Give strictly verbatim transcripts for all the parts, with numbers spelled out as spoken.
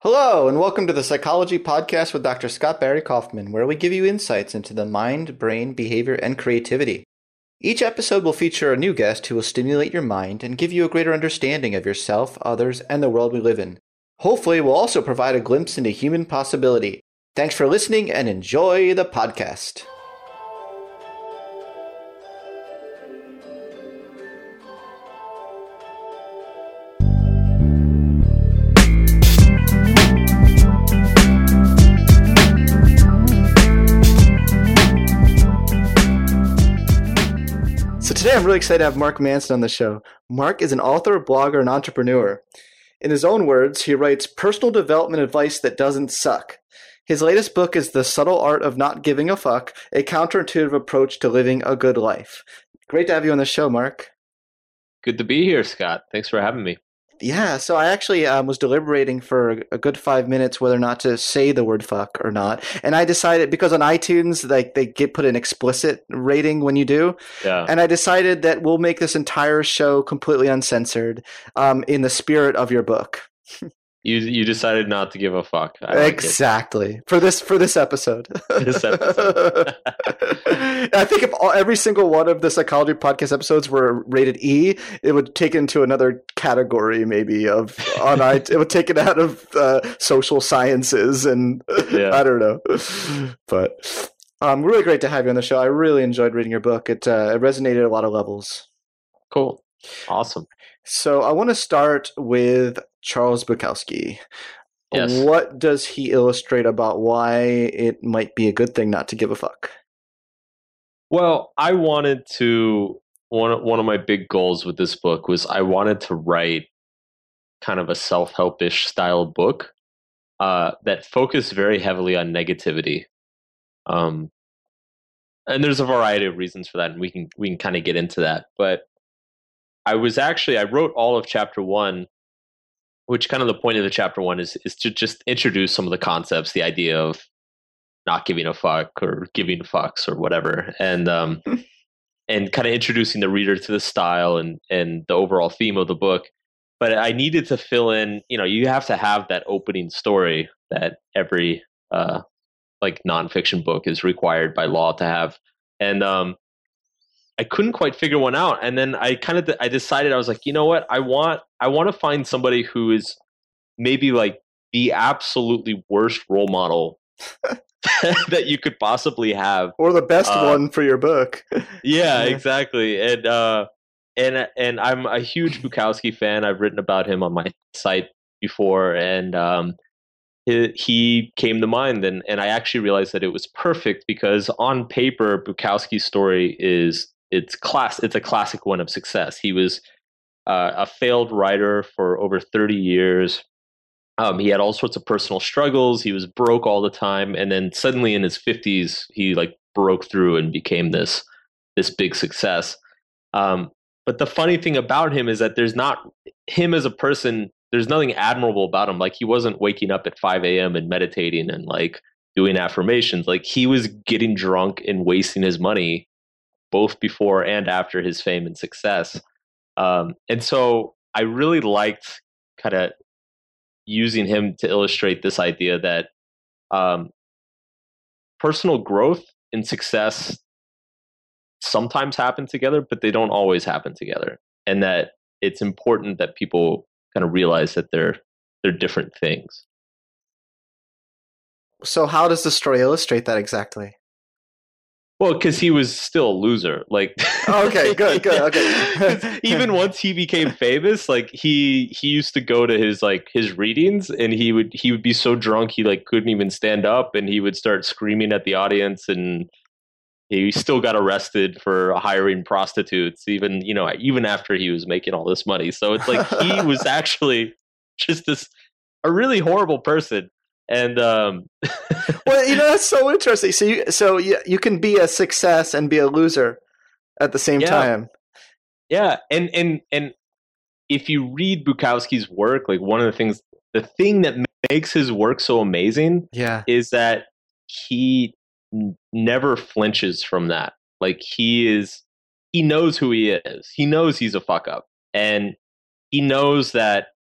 Hello, and welcome to the Psychology Podcast with Doctor Scott Barry Kaufman, where we give you insights into the mind, brain, behavior, and creativity. Each episode will feature a new guest who will stimulate your mind and give you a greater understanding of yourself, others, and the world we live in. Hopefully, we'll also provide a glimpse into human possibility. Thanks for listening and enjoy the podcast. Today, I'm really excited to have Mark Manson on the show. Mark is an author, blogger, and entrepreneur. In his own words, he writes personal development advice that doesn't suck. His latest book is The Subtle Art of Not Giving a Fuck, a counterintuitive approach to living a good life. Great to have you on the show, Mark. Good to be here, Scott. Thanks for having me. Yeah, so I actually um, was deliberating for a good five minutes whether or not to say the word fuck or not. And I decided, because on iTunes, like they get put an explicit rating when you do. Yeah. And I decided that we'll make this entire show completely uncensored um, in the spirit of your book. You you decided not to give a fuck. I like exactly. For this for this episode. This episode. I think if all, every single one of the Psychology Podcast episodes were rated E, it would take it into another category maybe of on I it would take it out of uh, social sciences and yeah. I don't know. But um really great to have you on the show. I really enjoyed reading your book. It uh, it resonated at a lot of levels. Cool. Awesome. So I want to start with Charles Bukowski. Yes. What does he illustrate about why it might be a good thing not to give a fuck? Well, I wanted to one one of my big goals with this book was I wanted to write kind of a self-helpish style book uh, that focused very heavily on negativity. Um, and there's a variety of reasons for that, and we can we can kind of get into that. But I was actually I wrote all of chapter one, which kind of the point of the chapter one is is to just introduce some of the concepts, the idea of not giving a fuck or giving fucks or whatever, and um, and kind of introducing the reader to the style and and the overall theme of the book. But I needed to fill in, you know, you have to have that opening story that every uh, like nonfiction book is required by law to have, and um, I couldn't quite figure one out. And then I kind of I decided I was like, you know what, I want I want to find somebody who is maybe like the absolutely worst role model that you could possibly have, or the best uh, one for your book. Yeah, exactly. And uh, and and I'm a huge Bukowski fan. I've written about him on my site before, and um, he, he came to mind. And and I actually realized that it was perfect because on paper, Bukowski's story is it's class. It's a classic one of success. He was uh, a failed writer for over thirty years. Um, he had all sorts of personal struggles. He was broke all the time, and then suddenly in his fifties, he like broke through and became this this big success. Um, but the funny thing about him is that there's not him as a person. There's nothing admirable about him. Like he wasn't waking up at five a.m. and meditating and like doing affirmations. Like he was getting drunk and wasting his money both before and after his fame and success. Um, and so I really liked kind of using him to illustrate this idea that um, personal growth and success sometimes happen together, but they don't always happen together. And that it's important that people kind of realize that they're they're different things. So how does the story illustrate that exactly? Well, because he was still a loser. Like, oh, okay, good, good, okay. Even once he became famous, like he he used to go to his like his readings, and he would he would be so drunk he like couldn't even stand up, and he would start screaming at the audience, and he still got arrested for hiring prostitutes, even you know even after he was making all this money. So it's like he was actually just this a really horrible person. And um well, you know, that's so interesting. So you so you, you can be a success and be a loser at the same yeah. time. Yeah, and and and if you read Bukowski's work, like one of the things, the thing that makes his work so amazing, yeah, is that he n- never flinches from that. Like he is, he knows who he is. He knows he's a fuck up, and he knows that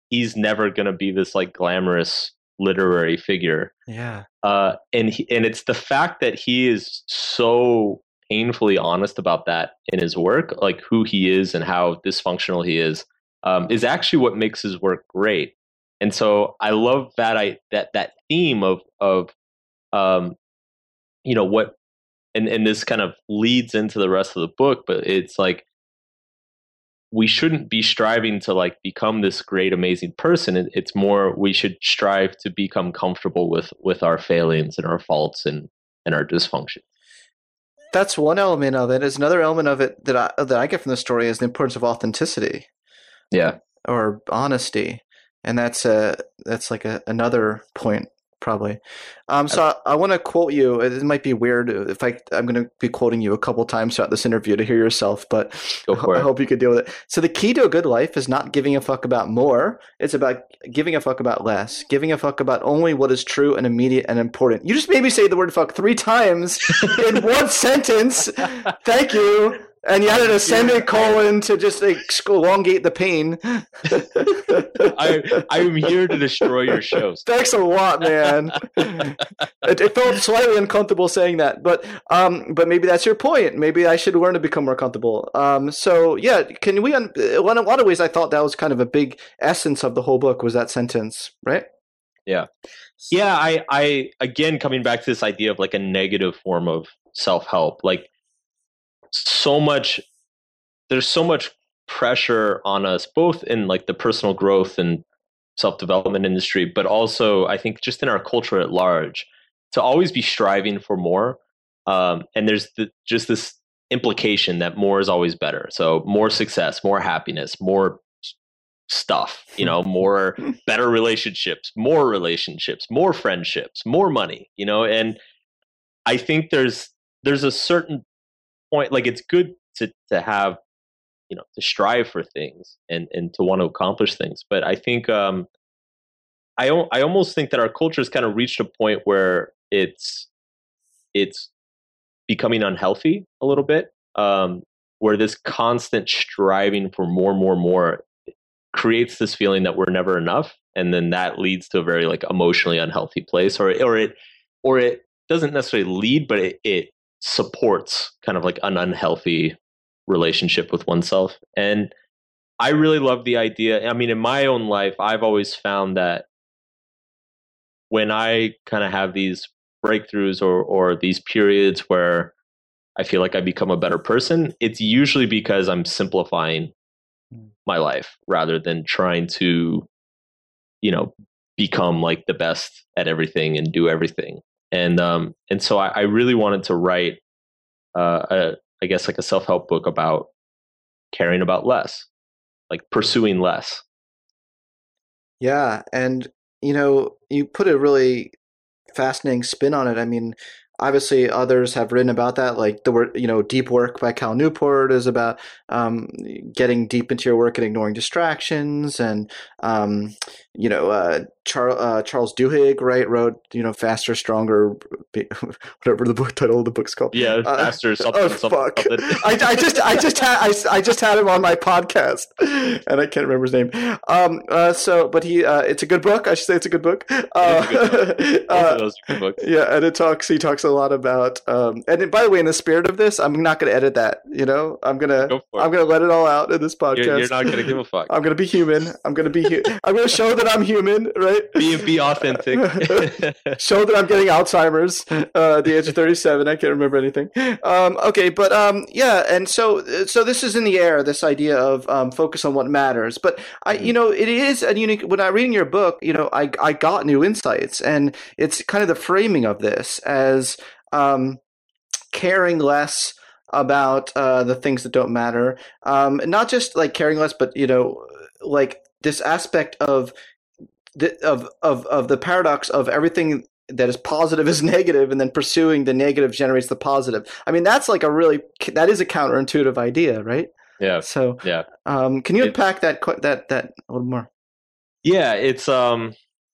he's never going to be this like glamorous literary figure. Yeah. Uh, and he, and it's the fact that he is so painfully honest about that in his work, like who he is and how dysfunctional he is, um, is actually what makes his work great. And so I love that I that that theme of of um, you know what, and and this kind of leads into the rest of the book, but it's like we shouldn't be striving to like become this great amazing person. It's more we should strive to become comfortable with with our failings and our faults and and our dysfunction. That's one element of it. Is another element of it that I that I get from the story is the importance of authenticity. Yeah. Or honesty. And that's a that's like a, another point probably. Um, so I, I want to quote you. It might be weird if I I'm going to be quoting you a couple times throughout this interview to hear yourself, but I hope you could deal with it. So the key to a good life is not giving a fuck about more. It's about giving a fuck about less. Giving a fuck about only what is true and immediate and important. You just made me say the word fuck three times in one sentence. Thank you. And you added a semicolon to just like, elongate the pain. I I am here to destroy your shows. Thanks a lot, man. it, it felt slightly uncomfortable saying that, but um, but maybe that's your point. Maybe I should learn to become more comfortable. Um, so yeah, can we? Un- in a lot of ways, I thought that was kind of a big essence of the whole book was that sentence, right? Yeah, yeah. I I again coming back to this idea of like a negative form of self-help, like. So much there's so much pressure on us both in like the personal growth and self-development industry, but also I think just in our culture at large to always be striving for more, um, and there's the, just this implication that more is always better. So more success, more happiness, more stuff, you know, more better relationships, more relationships, more friendships, more money, you know. And I think there's there's a certain point, like it's good to to have, you know, to strive for things and and to want to accomplish things, but I think um I I almost think that our culture has kind of reached a point where it's it's becoming unhealthy a little bit, um where this constant striving for more more more creates this feeling that we're never enough, and then that leads to a very like emotionally unhealthy place, or or it or it doesn't necessarily lead, but it, it supports kind of like an unhealthy relationship with oneself. And I really love the idea. I mean, in my own life, I've always found that when I kind of have these breakthroughs or or these periods where I feel like I become a better person, it's usually because I'm simplifying my life rather than trying to, you know, become like the best at everything and do everything. And um, and so I, I really wanted to write, uh, a, I guess, like a self-help book about caring about less, like pursuing less. Yeah, and you know, you put a really fascinating spin on it. I mean, obviously, others have written about that. Like the word, you know, Deep Work by Cal Newport is about um, getting deep into your work and ignoring distractions. And um, you know, uh, Char- uh, Charles Duhigg, right, wrote, you know, Faster, Stronger, whatever the book title of the book's called. Yeah, uh, faster. Something, oh something, fuck! something. I, I just, I just had, I, I just had him on my podcast, and I can't remember his name. Um, uh, so, but he, uh, it's a good book. I should say it's a good book. Uh, Both of those are good books. Yeah, and it talks. He talks a lot about. Um, and by the way, in the spirit of this, I'm not going to edit that. You know, I'm gonna, Go I'm gonna let it all out in this podcast. You're, you're not going to give a fuck. I'm going to be human. I'm going to be. Hu- I'm going to show that I'm human, right? Be be authentic. Show that I'm getting Alzheimer's uh, at the age of thirty-seven. I can't remember anything. Um, okay, but um, yeah, and so so this is in the air. This idea of um, focus on what matters. But I, you know, it is a unique. When I reading your book, you know, I I got new insights, and it's kind of the framing of this as um, caring less about uh, the things that don't matter. Um, not just like caring less, but you know, like this aspect of the, of of of the paradox of everything that is positive is negative, and then pursuing the negative generates the positive. I mean, that's like a really that is a counterintuitive idea, right? Yeah. So yeah. Um, can you It's- unpack that that that a little more? Yeah, it's um,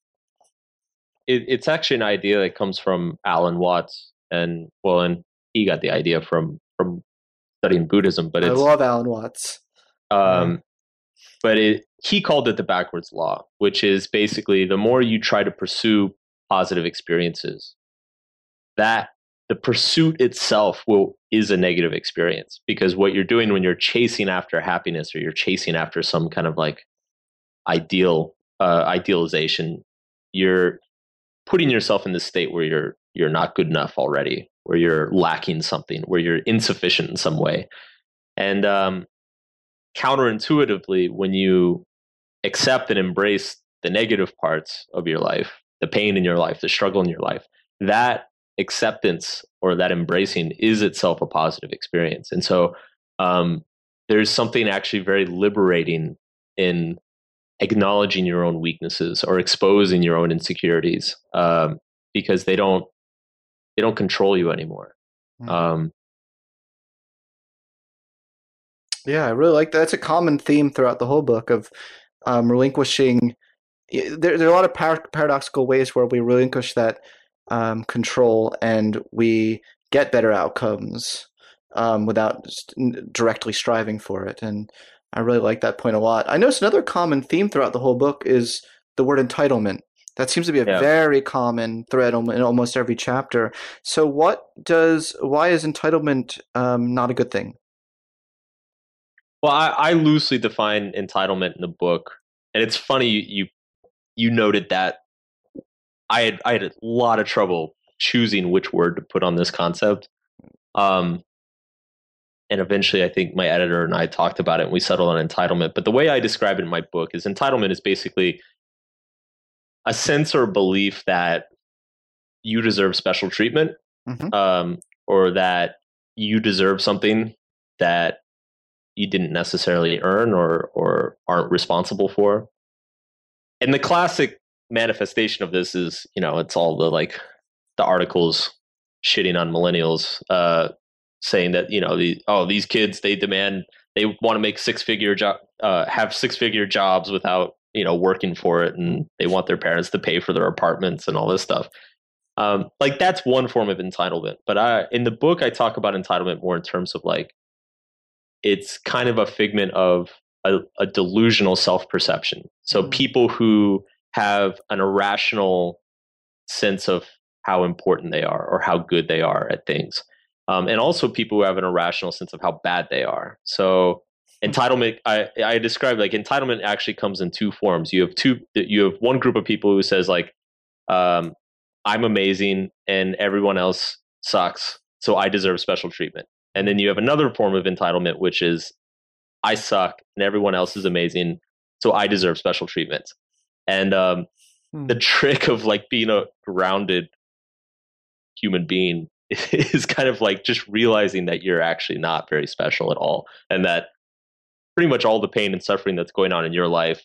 it, it's actually an idea that comes from Alan Watts, and well, and he got the idea from from studying Buddhism. But I it's love Alan Watts. um, but it he called it the backwards law, which is basically the more you try to pursue positive experiences, that the pursuit itself will is a negative experience, because what you're doing when you're chasing after happiness, or you're chasing after some kind of like ideal uh, idealization, you're putting yourself in this state where you're you're not good enough already, where you're lacking something, where you're insufficient in some way. And um, counterintuitively, when you accept and embrace the negative parts of your life, the pain in your life, the struggle in your life, that acceptance or that embracing is itself a positive experience. And so um, there's something actually very liberating in acknowledging your own weaknesses or exposing your own insecurities, um, because they don't they don't control you anymore. Mm. Um, yeah, I really like that. It's a common theme throughout the whole book of um, relinquishing. There, there are a lot of par- paradoxical ways where we relinquish that um, control and we get better outcomes um, without directly striving for it. And I really like that point a lot. I noticed another common theme throughout the whole book is the word entitlement. That seems to be a yeah. very common thread in almost every chapter. So what does, why is entitlement um, not a good thing? Well, I, I loosely define entitlement in the book. And it's funny you you noted that I had I had a lot of trouble choosing which word to put on this concept. Um, and eventually I think my editor and I talked about it and we settled on entitlement. But the way I describe it in my book is entitlement is basically a sense or belief that you deserve special treatment, mm-hmm. um, or that you deserve something that you didn't necessarily earn or or aren't responsible for. And the classic manifestation of this is, you know, it's all the like the articles shitting on millennials, uh, saying that, you know, the oh these kids, they demand, they want to make six figure job, uh, have six figure jobs without, you know, working for it, and they want their parents to pay for their apartments and all this stuff. Um, like that's one form of entitlement. But I, in the book, I talk about entitlement more in terms of like, it's kind of a figment of a, a delusional self-perception. So mm-hmm. people who have an irrational sense of how important they are or how good they are at things. Um, and also people who have an irrational sense of how bad they are. So entitlement, I, I describe like entitlement actually comes in two forms. You have two, you have one group of people who says like, um, I'm amazing and everyone else sucks, so I deserve special treatment. And then you have another form of entitlement, which is I suck and everyone else is amazing, so I deserve special treatment. And um, hmm. the trick of like being a grounded human being is kind of like just realizing that you're actually not very special at all, and that pretty much all the pain and suffering that's going on in your life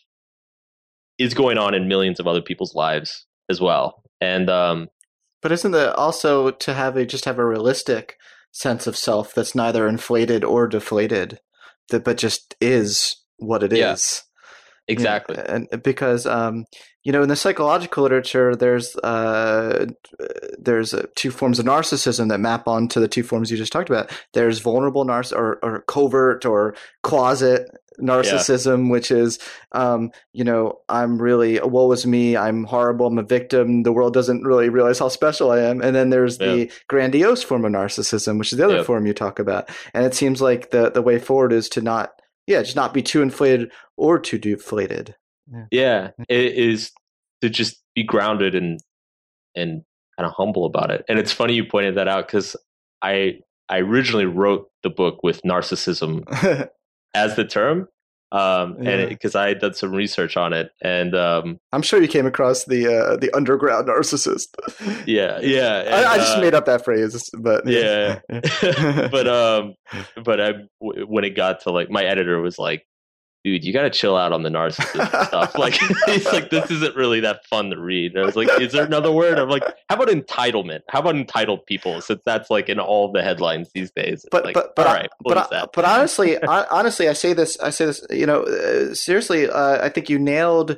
is going on in millions of other people's lives as well. And um, but isn't it also to have a just have a realistic sense of self that's neither inflated or deflated, that but just is what it yeah, is. Exactly. You know, and because um, you know, in the psychological literature, there's uh, there's uh, two forms of narcissism that map onto the two forms you just talked about. There's vulnerable narciss or, or covert or closet narcissism, yeah. which is, um, you know, I'm really, woe is me, I'm horrible, I'm a victim, the world doesn't really realize how special I am. And then there's yeah. the grandiose form of narcissism, which is the other yeah. form you talk about. And it seems like the, the way forward is to not, yeah, just not be too inflated or too deflated. Yeah, yeah it is to just be grounded and and kind of humble about it. And it's funny you pointed that out, because I I originally wrote the book with narcissism as the term, um, yeah. and because I had done some research on it, and um, I'm sure you came across the uh, the underground narcissist. Yeah, yeah. And, I, I just uh, made up that phrase, but yeah. yeah. but um, but I w- when it got to like my editor was like, dude, you got to chill out on the narcissism stuff. Like, he's like, this isn't really that fun to read. And I was like, is there another word? I'm like, how about entitlement? How about entitled people? Since that's like in all the headlines these days. But like, but but all right, but, but, but honestly, I, honestly, I say this. I say this. You know, uh, seriously, uh, I think you nailed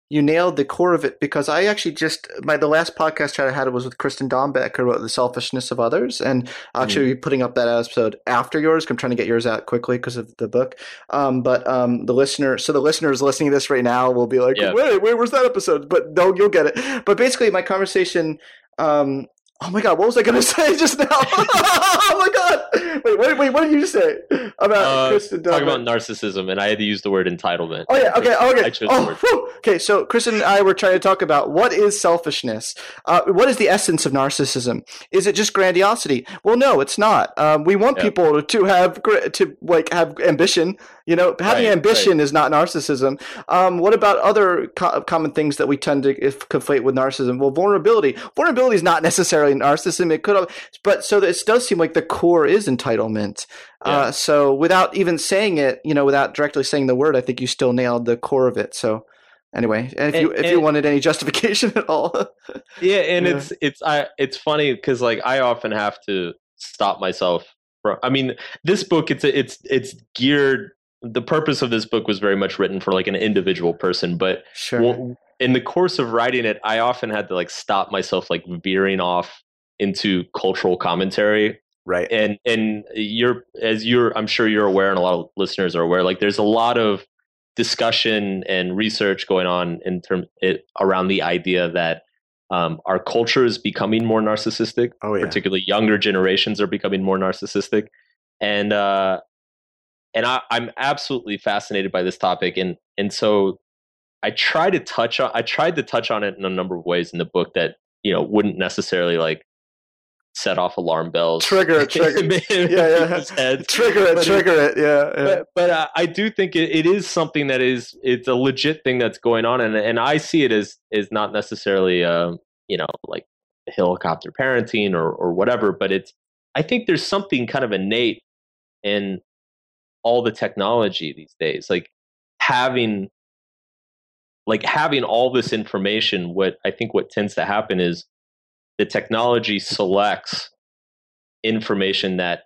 you nailed the core of it, because I actually just my the last podcast chat I had was with Kristen Dombeck, who wrote The Selfishness of Others, and I'll actually mm. be putting up that episode after yours. I'm trying to get yours out quickly because of the book. Um, but um, the listener, so the listeners listening to this right now will be like, yeah. wait, wait, where's that episode? But no, you'll get it. But basically, my conversation. Um, Oh my God! What was I going to say just now? Oh my God! Wait, wait, wait! What did you say about uh, Kristen? Talking about narcissism, and I had to use the word entitlement. Oh yeah, okay, okay. Oh, okay. So Kristen and I were trying to talk about what is selfishness. Uh, what is the essence of narcissism? Is it just grandiosity? Well, no, it's not. Um, we want yeah. people to have to like have ambition. You know, having right, ambition right. is not narcissism. Um, what about other co- common things that we tend to conflate with narcissism? Well, vulnerability. Vulnerability is not necessarily narcissism. It could have, but so this does seem like the core is entitlement. Yeah. Uh, so without even saying it, you know, without directly saying the word, I think you still nailed the core of it. So anyway, and if and, you if and, you wanted any justification at all, yeah, and yeah. it's it's I it's funny because like I often have to stop myself from. I mean, this book it's it's it's geared. The purpose of this book was very much written for like an individual person, but sure. well, in the course of writing it, I often had to like stop myself like veering off into cultural commentary. Right. And and you're as you're I'm sure you're aware, and a lot of listeners are aware, like there's a lot of discussion and research going on in term it, around the idea that um, our culture is becoming more narcissistic. Oh, yeah. Particularly younger generations are becoming more narcissistic, and uh, and I, I'm absolutely fascinated by this topic, and and so I try to touch on I tried to touch on it in a number of ways in the book that you know wouldn't necessarily like set off alarm bells. Trigger it, trigger it. yeah, yeah. Trigger it, but trigger it, it. yeah. yeah. But, but uh, I do think it, it is something that is it's a legit thing that's going on, and and I see it as is not necessarily um, you know like helicopter parenting or or whatever, but it's I think there's something kind of innate in all the technology these days, like having like having all this information. What I think what tends to happen is the technology selects information that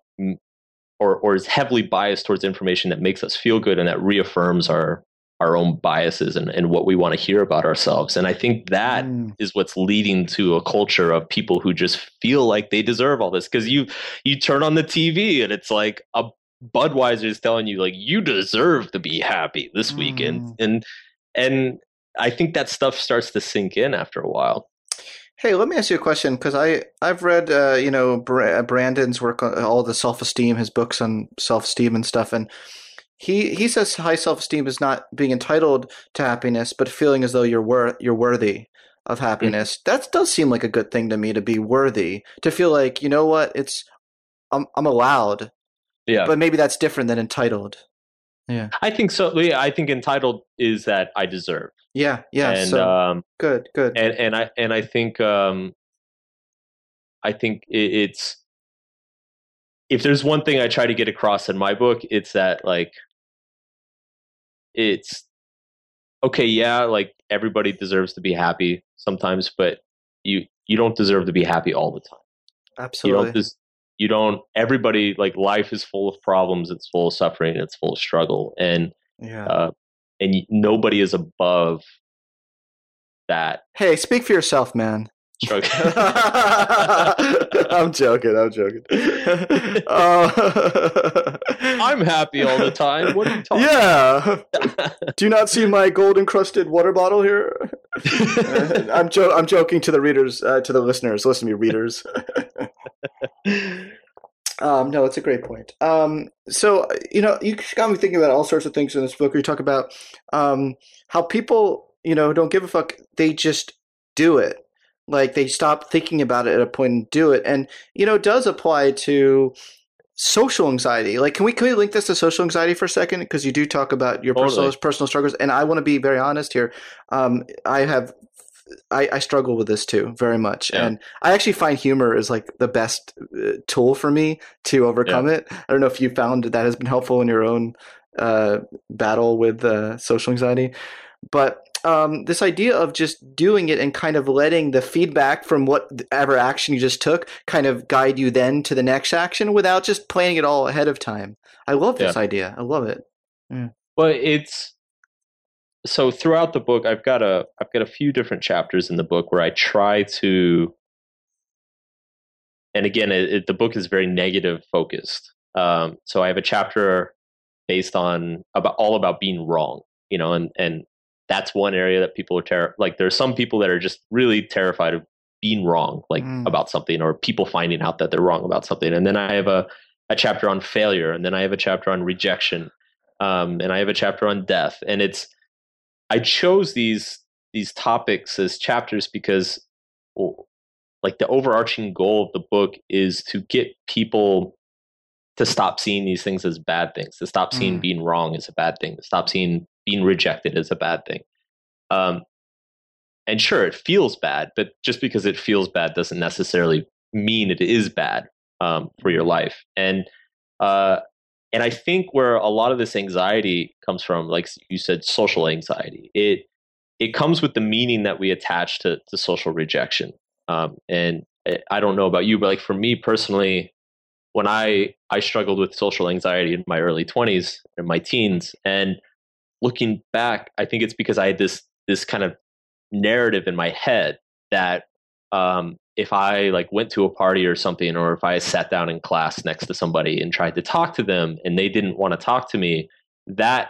or or is heavily biased towards information that makes us feel good and that reaffirms our our own biases and, and what we want to hear about ourselves. And I think that mm. is what's leading to a culture of people who just feel like they deserve all this. Because you you turn on the T V and it's like a Budweiser is telling you like you deserve to be happy this mm. weekend. And and I think that stuff starts to sink in after a while. Hey, let me ask you a question, because I I've read uh, you know Brandon's work on all the self-esteem, his books on self-esteem and stuff, and he he says high self-esteem is not being entitled to happiness, but feeling as though you're wor- you're worthy of happiness. Mm-hmm. That does seem like a good thing to me, to be worthy, to feel like, you know what, it's I'm I'm allowed. Yeah, but maybe that's different than entitled. Yeah, I think so. Yeah, I think entitled is that I deserve. Yeah, yeah. And so, um, good, good. And and I and I think um, I think it, it's if there's one thing I try to get across in my book, it's that like it's okay. Yeah, like everybody deserves to be happy sometimes, but you you don't deserve to be happy all the time. Absolutely. You don't. Des- you don't. Everybody like life is full of problems. It's full of suffering. It's full of struggle, and yeah. Uh, And nobody is above that. Hey, speak for yourself, man. I'm joking. I'm joking. Uh, I'm happy all the time. What are you talking yeah. about? Do you not see my gold encrusted water bottle here? I'm jo- I'm joking to the readers, uh, to the listeners. Listen to me, readers. Um, no, it's a great point. Um, so, you know, you got me thinking about all sorts of things in this book where you talk about um, how people, you know, don't give a fuck. They just do it. Like they stop thinking about it at a point and do it. And, you know, it does apply to social anxiety. Like, can we, can we link this to social anxiety for a second? Because you do talk about your totally. personal, personal struggles. And I want to be very honest here. Um, I have I, I struggle with this too, very much. Yeah. And I actually find humor is like the best uh, tool for me to overcome yeah. it. I don't know if you found that has been helpful in your own uh, battle with uh, social anxiety, but um, this idea of just doing it and kind of letting the feedback from whatever action you just took kind of guide you then to the next action without just planning it all ahead of time. I love this yeah. idea. I love it. Yeah. Well, it's, so throughout the book, I've got a I've got a few different chapters in the book where I try to, and again, it, it, the book is very negative focused. Um, so I have a chapter based on about all about being wrong, you know, and and that's one area that people are ter- like. There's some people that are just really terrified of being wrong, like mm. about something, or people finding out that they're wrong about something. And then I have a a chapter on failure, and then I have a chapter on rejection, um, and I have a chapter on death. And it's I chose these these topics as chapters because, well, like, the overarching goal of the book is to get people to stop seeing these things as bad things, to stop seeing mm. being wrong as a bad thing, to stop seeing being rejected as a bad thing. Um, and sure, it feels bad, but just because it feels bad doesn't necessarily mean it is bad um, for your life. And uh, and I think where a lot of this anxiety comes from, like you said, social anxiety, it it comes with the meaning that we attach to, to social rejection. Um, and I don't know about you, but like for me personally, when I I struggled with social anxiety in my early twenties and my teens, and looking back, I think it's because I had this this kind of narrative in my head that um, if I like went to a party or something, or if I sat down in class next to somebody and tried to talk to them and they didn't want to talk to me, that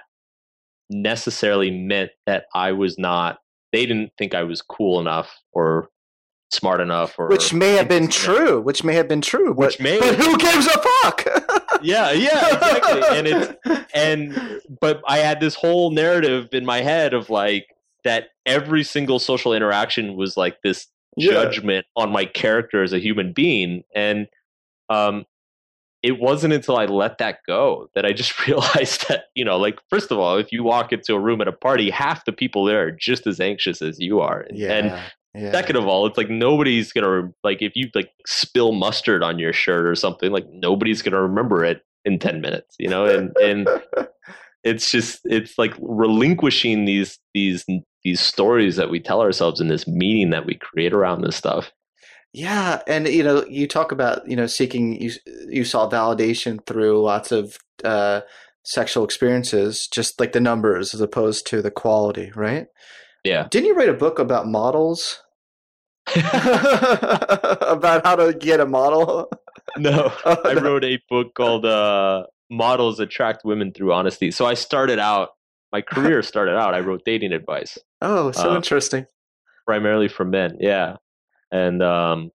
necessarily meant that I was not, they didn't think I was cool enough or smart enough, or which may have been true, which may have been true, which but, may but who gives a fuck? yeah, yeah, exactly. And it's and but I had this whole narrative in my head of like that every single social interaction was like this yeah. judgment on my character as a human being, and um, it wasn't until I let that go that I just realized that, you know, like, first of all, if you walk into a room at a party, half the people there are just as anxious as you are, yeah. and Yeah. second of all, it's like nobody's gonna, like, if you like spill mustard on your shirt or something, like nobody's gonna remember it in ten minutes, you know, and and it's just it's like relinquishing these these these stories that we tell ourselves and this meaning that we create around this stuff. Yeah, and you know, you talk about, you know, seeking you you saw validation through lots of uh, sexual experiences, just like the numbers as opposed to the quality, right? Yeah. Didn't you write a book about models? About how to get a model? No. Oh, I no. wrote a book called uh, Models Attract Women Through Honesty. So I started out, my career started out, I wrote dating advice. Oh, so um, interesting. Primarily for men, yeah. And um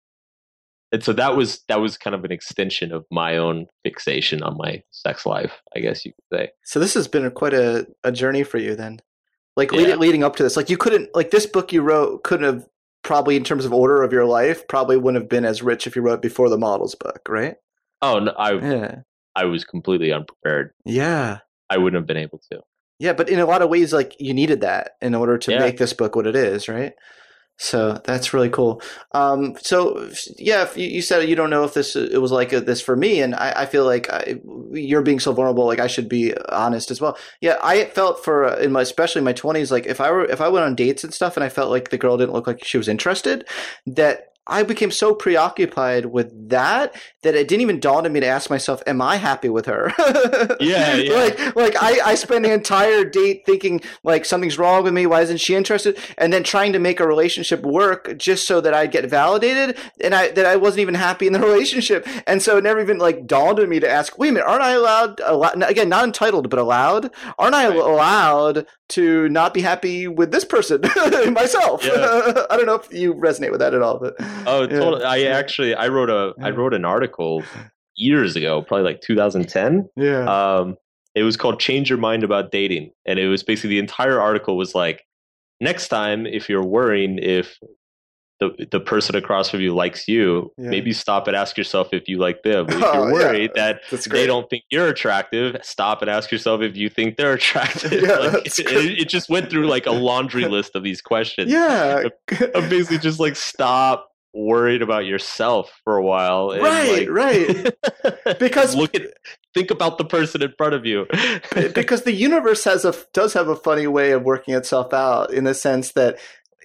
and so that was that was kind of an extension of my own fixation on my sex life, I guess you could say. So this has been a, quite a, a journey for you then. Like yeah. leading, leading up to this, like you couldn't, like this book you wrote couldn't have probably, in terms of order of your life, probably wouldn't have been as rich if you wrote before the models book, right? Oh, no, I yeah. I was completely unprepared. Yeah. I wouldn't have been able to. Yeah, but in a lot of ways, like you needed that in order to yeah. make this book what it is, right? So that's really cool. Um, so yeah, you, you said you don't know if this it was like a, this for me, and I, I feel like I, you're being so vulnerable. Like I should be honest as well. Yeah, I felt for uh, in my especially in my twenties, like if I were if I went on dates and stuff, and I felt like the girl didn't look like she was interested, that I became so preoccupied with that that it didn't even dawn on me to ask myself, am I happy with her? yeah, yeah. Like, like I, I spent the entire date thinking like something's wrong with me. Why isn't she interested? And then trying to make a relationship work just so that I'd get validated, and I that I wasn't even happy in the relationship. And so it never even like dawned on me to ask, wait a minute, aren't I allowed, allowed again, not entitled, but allowed? Aren't I right. allowed to not be happy with this person myself? Yeah. I don't know if you resonate with that at all, but oh, totally. Yeah. I actually I wrote a I wrote an article years ago, probably like two thousand ten. Yeah. Um, it was called "Change Your Mind About Dating," and it was basically the entire article was like, next time if you're worrying if the the person across from you likes you, yeah. maybe stop and ask yourself if you like them. If oh, you're worried yeah. that they don't think you're attractive, stop and ask yourself if you think they're attractive. Yeah, like, it, it, it just went through like a laundry list of these questions. Yeah. I'm basically just like, stop worried about yourself for a while. And right, like, right. Because look at, think about the person in front of you. Because the universe has a does have a funny way of working itself out in the sense that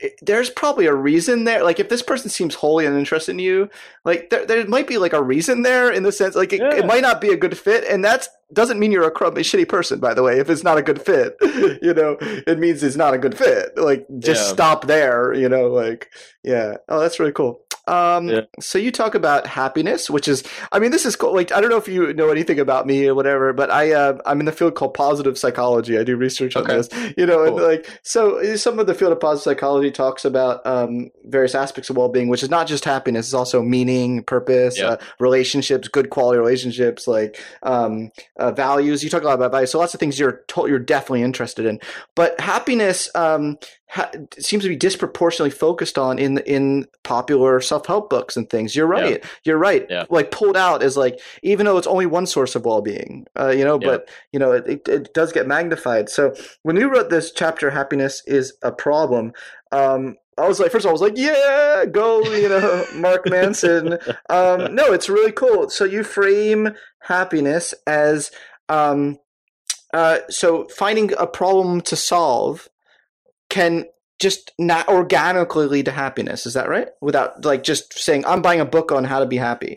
there's probably a reason there. Like if this person seems wholly uninterested in you, like there, there might be like a reason there in the sense like it, Yeah. it might not be a good fit. And that doesn't mean you're a crummy, shitty person, by the way. If it's not a good fit, you know, it means it's not a good fit. Like just Yeah. stop there, you know, like, yeah. Oh, that's really cool. Um, Yeah. So you talk about happiness, which is, I mean, this is cool. Like, I don't know if you know anything about me or whatever, but I, uh, I'm in the field called positive psychology. I do research on Okay. this, you know, and Cool. like, so some of the field of positive psychology talks about, um, various aspects of well-being, which is not just happiness. It's also meaning, purpose, Yeah. uh, relationships, good quality relationships, like, um, uh, values. You talk a lot about values. So lots of things you're to- you're definitely interested in, but happiness, um, ha- seems to be disproportionately focused on in in popular self-help books and things. You're right. Yeah. You're right. Yeah. Like pulled out as like, even though it's only one source of well-being, uh, you know, Yeah. but you know, it, it, it does get magnified. So when you wrote this chapter, happiness is a problem. Um, I was like, first of all, I was like, yeah, go, you know, Mark Manson. Um, no, it's really cool. So you frame happiness as, um, uh, so finding a problem to solve can just not organically lead to happiness. Is that right? Without like just saying, I'm buying a book on how to be happy.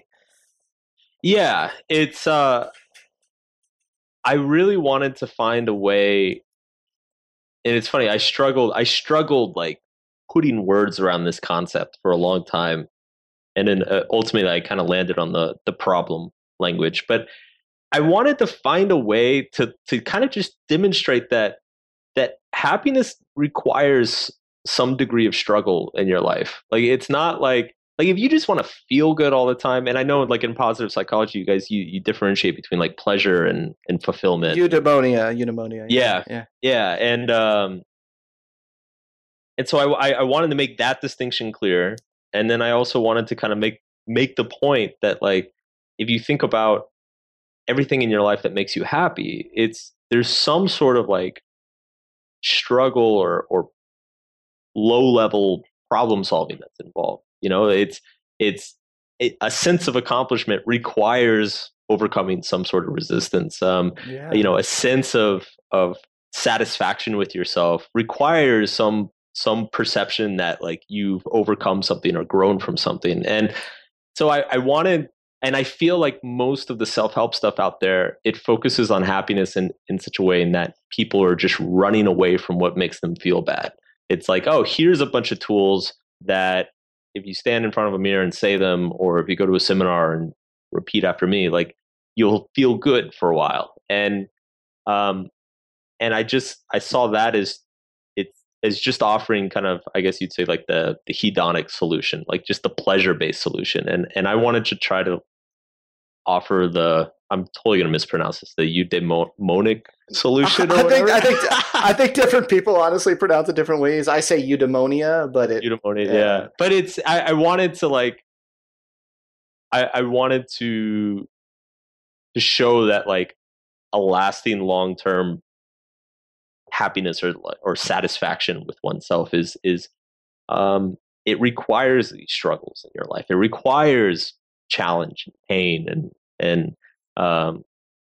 Yeah, it's, uh, I really wanted to find a way, and it's funny, I struggled, I struggled like putting words around this concept for a long time. And then uh, ultimately I kind of landed on the, the problem language, but I wanted to find a way to, to kind of just demonstrate that, that happiness requires some degree of struggle in your life. Like, it's not like, like if you just want to feel good all the time, and I know like in positive psychology, you guys, you, you differentiate between like pleasure and, and fulfillment. Eudaimonia, eudaimonia. Yeah. Yeah. Yeah. And, um, and so I, I, I wanted to make that distinction clear. And then I also wanted to kind of make, make the point that like, if you think about everything in your life that makes you happy, it's, there's some sort of like struggle or, or low level problem solving that's involved. You know, it's, it's it, a sense of accomplishment requires overcoming some sort of resistance. Um, Yeah. you know, a sense of, of satisfaction with yourself requires some, some perception that like you've overcome something or grown from something. And so I, I wanted, and I feel like most of the self-help stuff out there, it focuses on happiness in, in such a way in that people are just running away from what makes them feel bad. It's like, oh, here's a bunch of tools that if you stand in front of a mirror and say them, or if you go to a seminar and repeat after me, like you'll feel good for a while. And, um, and I just, I saw that as, it's, as just offering kind of, I guess you'd say like the, the hedonic solution, like just the pleasure-based solution. And, and I wanted to try to offer the, I'm totally going to mispronounce this, the eudaimonic solution. Or I think, whatever. I think, I think different people honestly pronounce it different ways. I say eudaimonia, but it, Eudaimonia, yeah. yeah. But it's, I, I wanted to like, I, I wanted to, to show that like a lasting long-term happiness or or satisfaction with oneself is is um it requires these struggles in your life. It requires challenge and pain and and um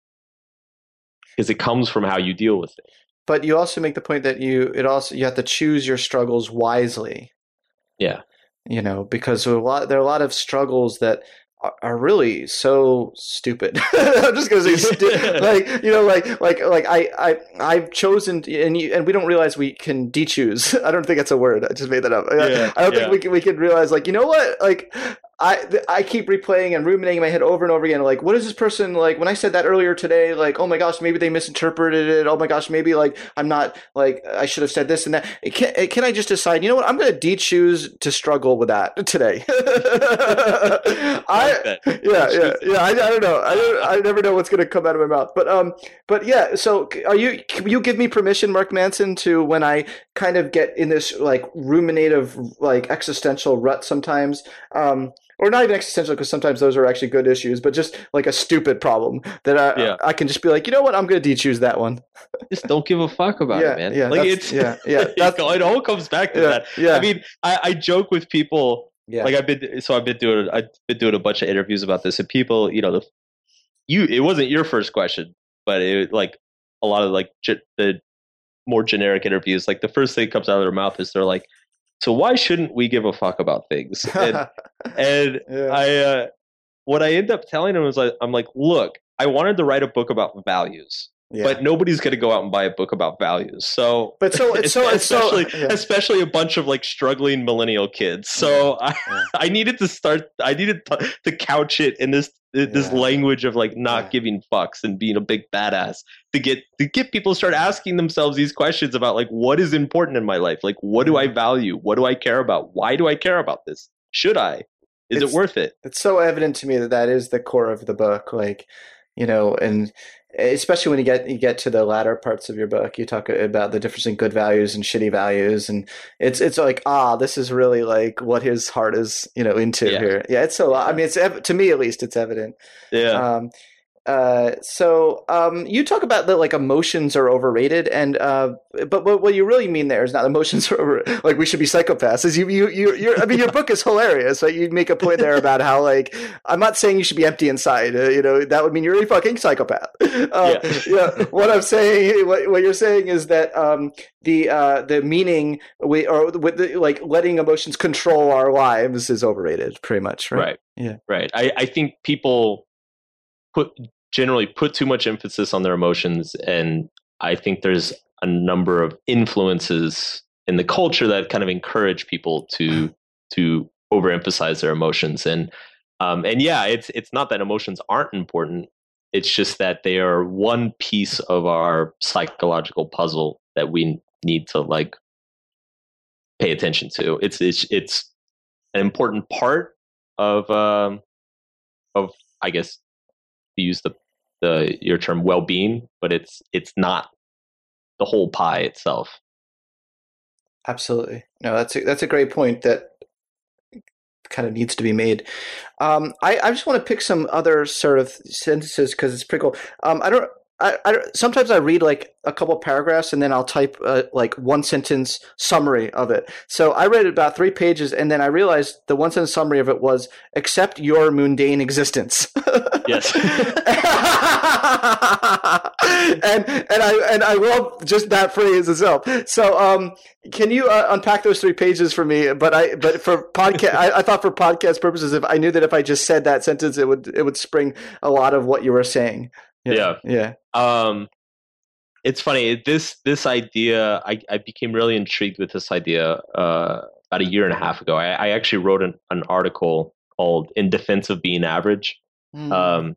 because it comes from how you deal with it. But you also make the point that you it also you have to choose your struggles wisely. Yeah. You know, because a lot there are a lot of struggles that are, are really so stupid. I'm just gonna say stu- like you know like like like I I I've chosen to, and you, and we don't realize we can de-choose. I don't think that's a word. I just made that up. Yeah, I don't yeah. think we can we can realize like you know what like. I I keep replaying and ruminating in my head over and over again. Like, what is this person like? When I said that earlier today, like, oh my gosh, maybe they misinterpreted it. Oh my gosh, maybe like I'm not like I should have said this and that. Can can I just decide? You know what? I'm going to de-choose to struggle with that today. I that. yeah yeah yeah. I, I don't know. I don't, I never know what's going to come out of my mouth. But um but yeah. So are you? Can you give me permission, Mark Manson, to when I kind of get in this like ruminative like existential rut sometimes. Um, Or not even existential, because sometimes those are actually good issues, but just like a stupid problem that I Yeah. I can just be like, you know what, I'm going to de-choose that one. Just don't give a fuck about Yeah, it, man. yeah, like that's- it's yeah, yeah, that's- it all comes back to Yeah, that. yeah. I mean, I, I joke with people. Yeah. Like I've been, so I've been doing, I've been doing a bunch of interviews about this, and people, you know, the you, it wasn't your first question, but it like a lot of like ge- the more generic interviews, like the first thing that comes out of their mouth is they're like, so why shouldn't we give a fuck about things? And and yeah. I uh, what I end up telling him was like, I'm like, look, I wanted to write a book about values. Yeah. But nobody's going to go out and buy a book about values. So, but so it's so especially so, yeah. especially a bunch of like struggling millennial kids. So yeah. I, I needed to start. I needed to, to couch it in this this yeah. language of like not yeah. giving fucks and being a big badass to get to get people to start asking themselves these questions about like what is important in my life. Like what do I value? What do I care about? Why do I care about this? Should I? Is it's, it worth it? It's so evident to me that that is the core of the book. Like, you know, and especially when you get you get to the latter parts of your book, you talk about the difference in good values and shitty values, and it's it's like ah, this is really like what his heart is, you know, into yeah. here. Yeah, it's so. I mean, it's to me at least, it's evident. Yeah. Um, uh, so um, you talk about that like emotions are overrated, and uh, but what, what you really mean there is not emotions are over, like we should be psychopaths. Is you you you you're, I mean, your book is hilarious. Right? You make a point there about how like I'm not saying you should be empty inside. Uh, you know that would mean you're a fucking psychopath. Uh, yeah. yeah. What I'm saying, what, what you're saying is that um, the uh, the meaning we or with the, like letting emotions control our lives is overrated, pretty much. Right. Right. Yeah. Right. I I think people put generally put too much emphasis on their emotions, and I think there's a number of influences in the culture that kind of encourage people to to overemphasize their emotions. And um, and yeah, it's it's not that emotions aren't important. It's just that they are one piece of our psychological puzzle that we need to like pay attention to. It's it's it's an important part of um, of I guess to use the the your term well-being, but it's it's not the whole pie itself. Absolutely. No, that's a, that's a great point that kind of needs to be made. Um, I, I just want to pick some other sort of sentences because it's pretty cool. Um, I don't. I, I sometimes I read like a couple paragraphs and then I'll type uh, like one sentence summary of it. So I read about three pages and then I realized the one sentence summary of it was accept your mundane existence. Yes. and and I and I love just that phrase itself. So um, can you uh, unpack those three pages for me? But I but for podcast, I, I thought for podcast purposes, if I knew that if I just said that sentence, it would it would spring a lot of what you were saying. Yeah. Yeah. yeah. Um, it's funny. This this idea, I, I became really intrigued with this idea uh, about a year and a half ago. I, I actually wrote an, an article called "In Defense of Being Average," mm. um,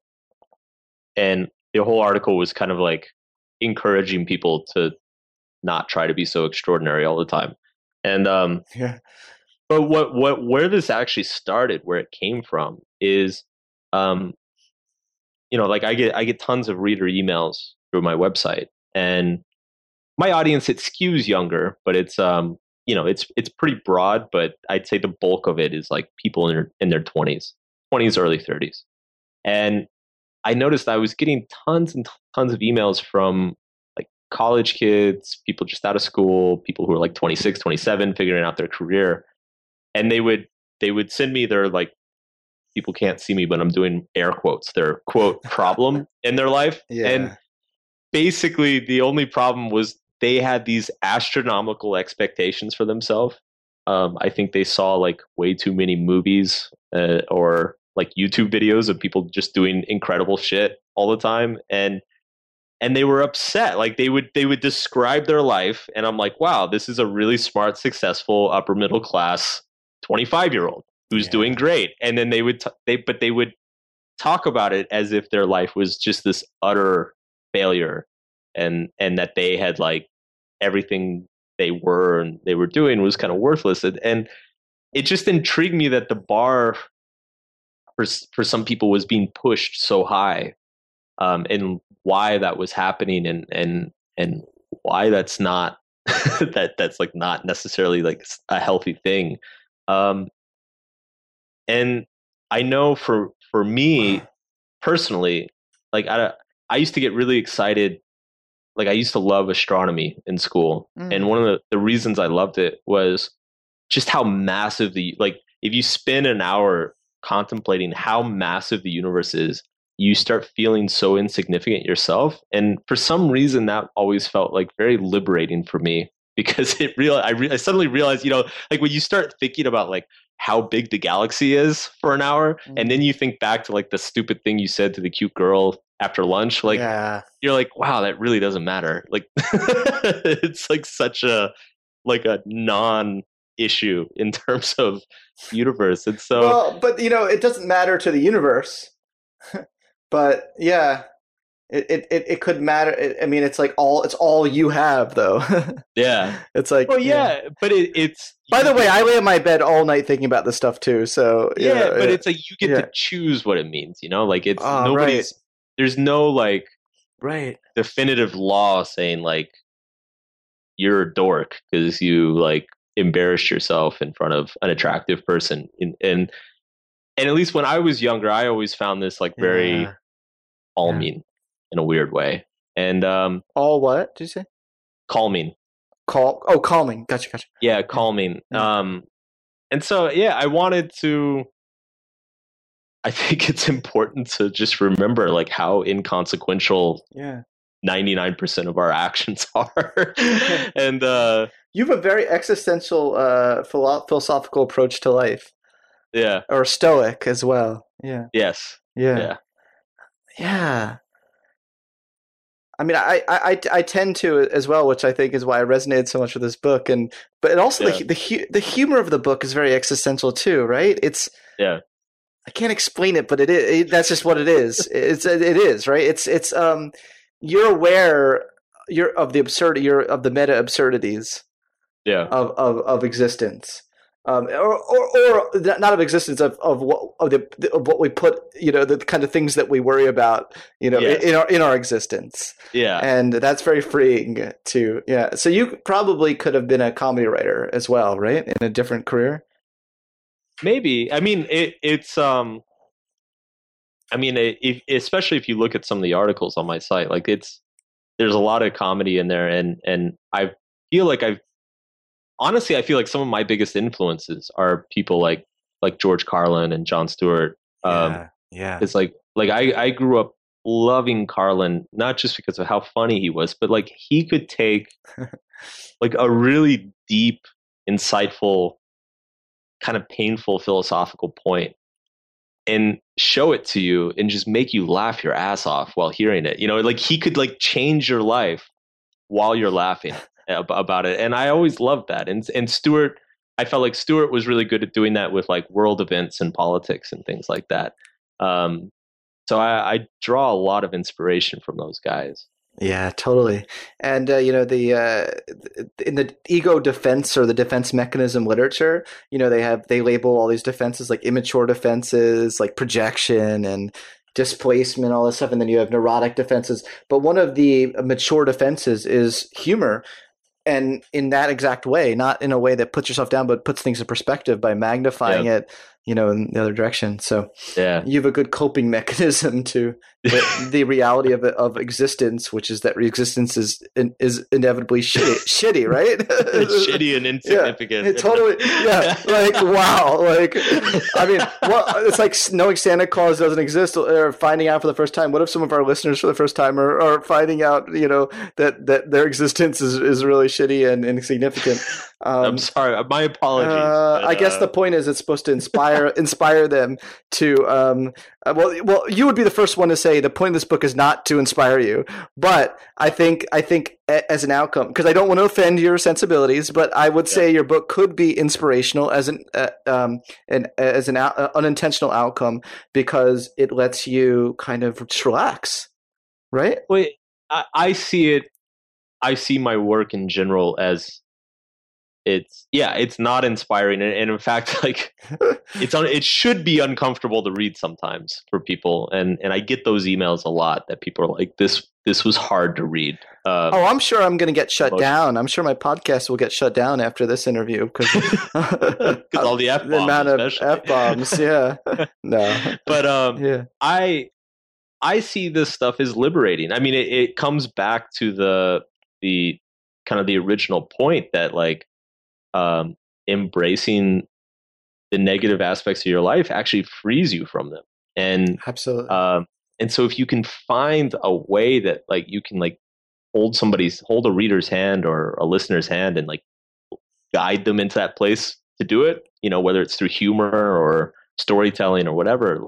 and the whole article was kind of like encouraging people to not try to be so extraordinary all the time. And um, yeah. But what what where this actually started, where it came from, is um. you know, like I get I get tons of reader emails through my website, and my audience, it skews younger, but it's um you know it's it's pretty broad. But I'd say the bulk of it is like people in their in their twenties, twenties, early thirties, and I noticed I was getting tons and tons of emails from like college kids, people just out of school, people who are like twenty-six, twenty-seven, figuring out their career, and they would they would send me their like. People can't see me, but I'm doing air quotes, their quote problem in their life. Yeah. And basically the only problem was they had these astronomical expectations for themselves. Um, I think they saw like way too many movies uh, or like YouTube videos of people just doing incredible shit all the time. And, and they were upset. Like they would, they would describe their life. And I'm like, wow, this is a really smart, successful, upper middle class twenty-five year old. Who's yeah. doing great. And then they would, t- they, but they would talk about it as if their life was just this utter failure, and, and that they had like everything they were and they were doing was kind of worthless. And, and it just intrigued me that the bar for, for some people was being pushed so high, um, and why that was happening, and, and, and why that's not, that that's like not necessarily like a healthy thing. Um, And I know for for me personally, like I I used to get really excited. Like I used to love astronomy in school, mm. and one of the, the reasons I loved it was just how massive the like. If you spend an hour contemplating how massive the universe is, you start feeling so insignificant yourself. And for some reason, that always felt like very liberating for me. because it real I, re- I suddenly realized, you know, like when you start thinking about like how big the galaxy is for an hour, mm-hmm. and then you think back to like the stupid thing you said to the cute girl after lunch, like yeah. you're like, wow, that really doesn't matter. Like it's like such a like a non issue in terms of universe. And so well, but you know, it doesn't matter to the universe. But yeah, it, it, it, it could matter. It, I mean, it's like all it's all you have, though. Yeah, it's like well, yeah, yeah. but it, it's. By the way, I lay in my bed all night thinking about this stuff too. So yeah, yeah, but yeah. it's like you get yeah. to choose what it means. You know, like it's oh, nobody's. Right. There's no like right definitive law saying like you're a dork because you like embarrassed yourself in front of an attractive person. In, and and at least when I was younger, I always found this like very yeah. calming yeah. in a weird way. And um, all what did you say? Calming. Cal- oh, calming. Gotcha, gotcha. Yeah, calming. Yeah. Um, and so yeah, I wanted to. I think it's important to just remember like how inconsequential yeah. ninety-nine percent of our actions are. And uh, you have a very existential uh, philo- philosophical approach to life. Yeah. Or stoic as well. Yeah. Yes. Yeah. Yeah. Yeah. I mean, I, I, I tend to as well, which I think is why I resonated so much with this book. And but also yeah. the the the humor of the book is very existential too, right? It's yeah. I can't explain it, but it is. It, that's just what it is. It's it is right. It's it's um, you're aware you're of the absurd you're of the meta absurdities. Yeah. Of of of existence. Um, or, or, or not of existence of, of what of the of what we put, you know, the kind of things that we worry about, you know, yes. in, in our in our existence. Yeah, and that's very freeing to yeah. So you probably could have been a comedy writer as well, right? In a different career. Maybe. I mean, it, it's um. I mean, it, if, especially if you look at some of the articles on my site, like it's there's a lot of comedy in there, and and I feel like I've. Honestly, I feel like some of my biggest influences are people like like George Carlin and Jon Stewart. Um, yeah, yeah. It's like like I, I grew up loving Carlin, not just because of how funny he was, but like he could take like a really deep, insightful, kind of painful philosophical point and show it to you and just make you laugh your ass off while hearing it. You know, like he could like change your life while you're laughing about it. And I always loved that. And and Stewart, I felt like Stewart was really good at doing that with like world events and politics and things like that. Um, so I, I draw a lot of inspiration from those guys. Yeah, totally. And, uh, you know, the uh, in the ego defense or the defense mechanism literature, you know, they have they label all these defenses like immature defenses, like projection and displacement, all this stuff. And then you have neurotic defenses. But one of the mature defenses is humor. And in that exact way, not in a way that puts yourself down, but puts things in perspective by magnifying yep. it, you know, in the other direction. So yeah. you have a good coping mechanism to the, the reality of of existence, which is that existence is is inevitably shitty, shitty, right? It's shitty and insignificant. Yeah, it totally, yeah. Like wow, like I mean, well, it's like knowing Santa Claus doesn't exist or finding out for the first time. What if some of our listeners for the first time are, are finding out, you know, that that their existence is, is really shitty and insignificant? Um, I'm sorry, my apologies. Uh, but, uh, I guess the point is it's supposed to inspire inspire them to. Um, uh, well, well, you would be the first one to say the point of this book is not to inspire you, but I think I think a, as an outcome, because I don't want to offend your sensibilities, but I would yeah. say your book could be inspirational as an uh, um an as an uh, unintentional outcome because it lets you kind of just relax, right? Wait, I, I see it. I see my work in general as. It's yeah, it's not inspiring, and, and in fact, like it's on. It should be uncomfortable to read sometimes for people, and and I get those emails a lot that people are like, "This this was hard to read." Um, oh, I'm sure I'm going to get shut emotion. down. I'm sure my podcast will get shut down after this interview because all the f bombs, the amount of f bombs. Yeah, no, but um, yeah, I I see this stuff as liberating. I mean, it, it comes back to the the kind of the original point that like. Um, embracing the negative aspects of your life actually frees you from them, and absolutely. Um, and so, if you can find a way that like you can like hold somebody's hold a reader's hand or a listener's hand and like guide them into that place to do it, you know, whether it's through humor or storytelling or whatever.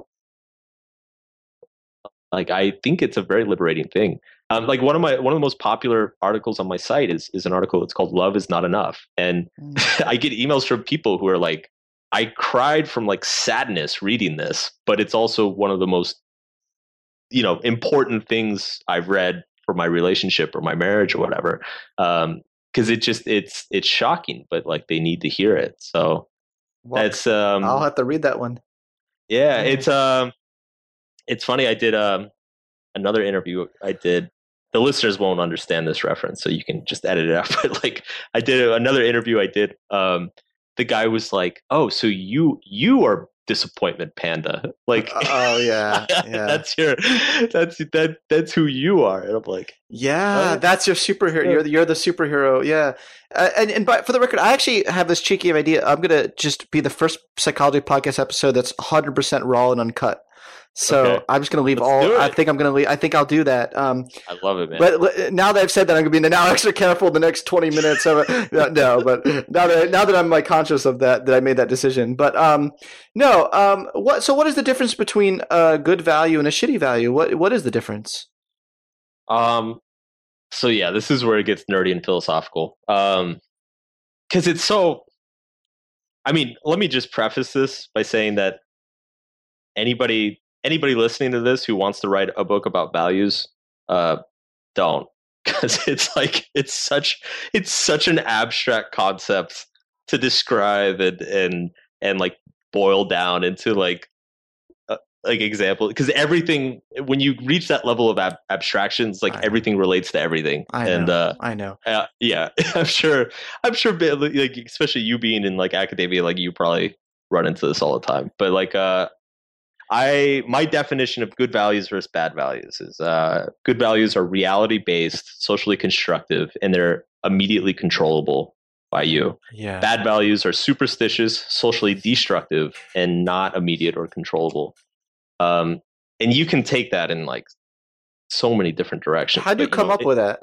Like, I think it's a very liberating thing. Um, like one of my one of the most popular articles on my site is is an article. It's called "Love Is Not Enough," and mm. I get emails from people who are like, "I cried from like sadness reading this, but it's also one of the most, you know, important things I've read for my relationship or my marriage or whatever." Um, because it just it's it's shocking, but like they need to hear it. So well, that's um, I'll have to read that one. Yeah, yeah. it's um. It's funny. I did um, another interview. I did. The listeners won't understand this reference, so you can just edit it out. But like, I did another interview. I did. Um, the guy was like, "Oh, so you you are disappointment panda?" Like, oh yeah, yeah. that's your that's that that's who you are. And I'm like, yeah, what? That's your superhero. You're the, you're the superhero. Yeah. Uh, and and but for the record, I actually have this cheeky idea. I'm gonna just be the first psychology podcast episode that's one hundred percent raw and uncut. So okay. I'm just going to leave Let's all. I think I'm going to leave. I think I'll do that. Um, I love it, man. But now that I've said that, I'm going to be now extra careful the next twenty minutes. Of it. No, but now that now that I'm like conscious of that, that I made that decision. But um, no. Um, what? So what is the difference between a good value and a shitty value? What What is the difference? Um. So yeah, this is where it gets nerdy and philosophical. Um, because it's so. I mean, let me just preface this by saying that anybody. Anybody listening to this who wants to write a book about values, uh, don't, because it's like it's such it's such an abstract concept to describe and and and like boil down into like uh, like example. Because everything, when you reach that level of ab- abstractions, like everything relates to everything. I know. And uh, I know. Uh, yeah, I'm sure. I'm sure. Like especially you being in like academia, like you probably run into this all the time. But like uh. I my definition of good values versus bad values is uh, good values are reality based, socially constructive, and they're immediately controllable by you. Yeah. Bad values are superstitious, socially destructive, and not immediate or controllable. Um, and you can take that in like so many different directions. How do you but, come you know, up it, with that?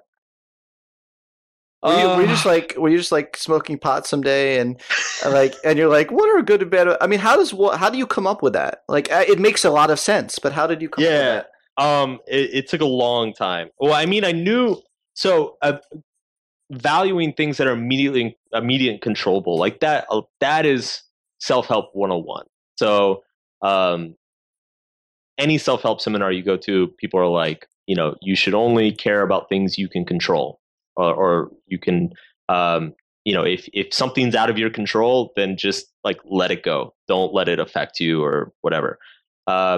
Were you, uh, were you just like were you just like smoking pot someday and like and you're like, what are good and bad? I mean, how does what how do you come up with that? Like, it makes a lot of sense, but how did you come yeah, up with that? Um, it, it took a long time. Well, I mean, I knew so uh, valuing things that are immediately immediate and controllable like that. Uh, that is self-help one oh one. So, um, any self-help seminar you go to, people are like, you know, you should only care about things you can control. Or, or you can, um, you know, if, if something's out of your control, then just like let it go. Don't let it affect you or whatever. Uh,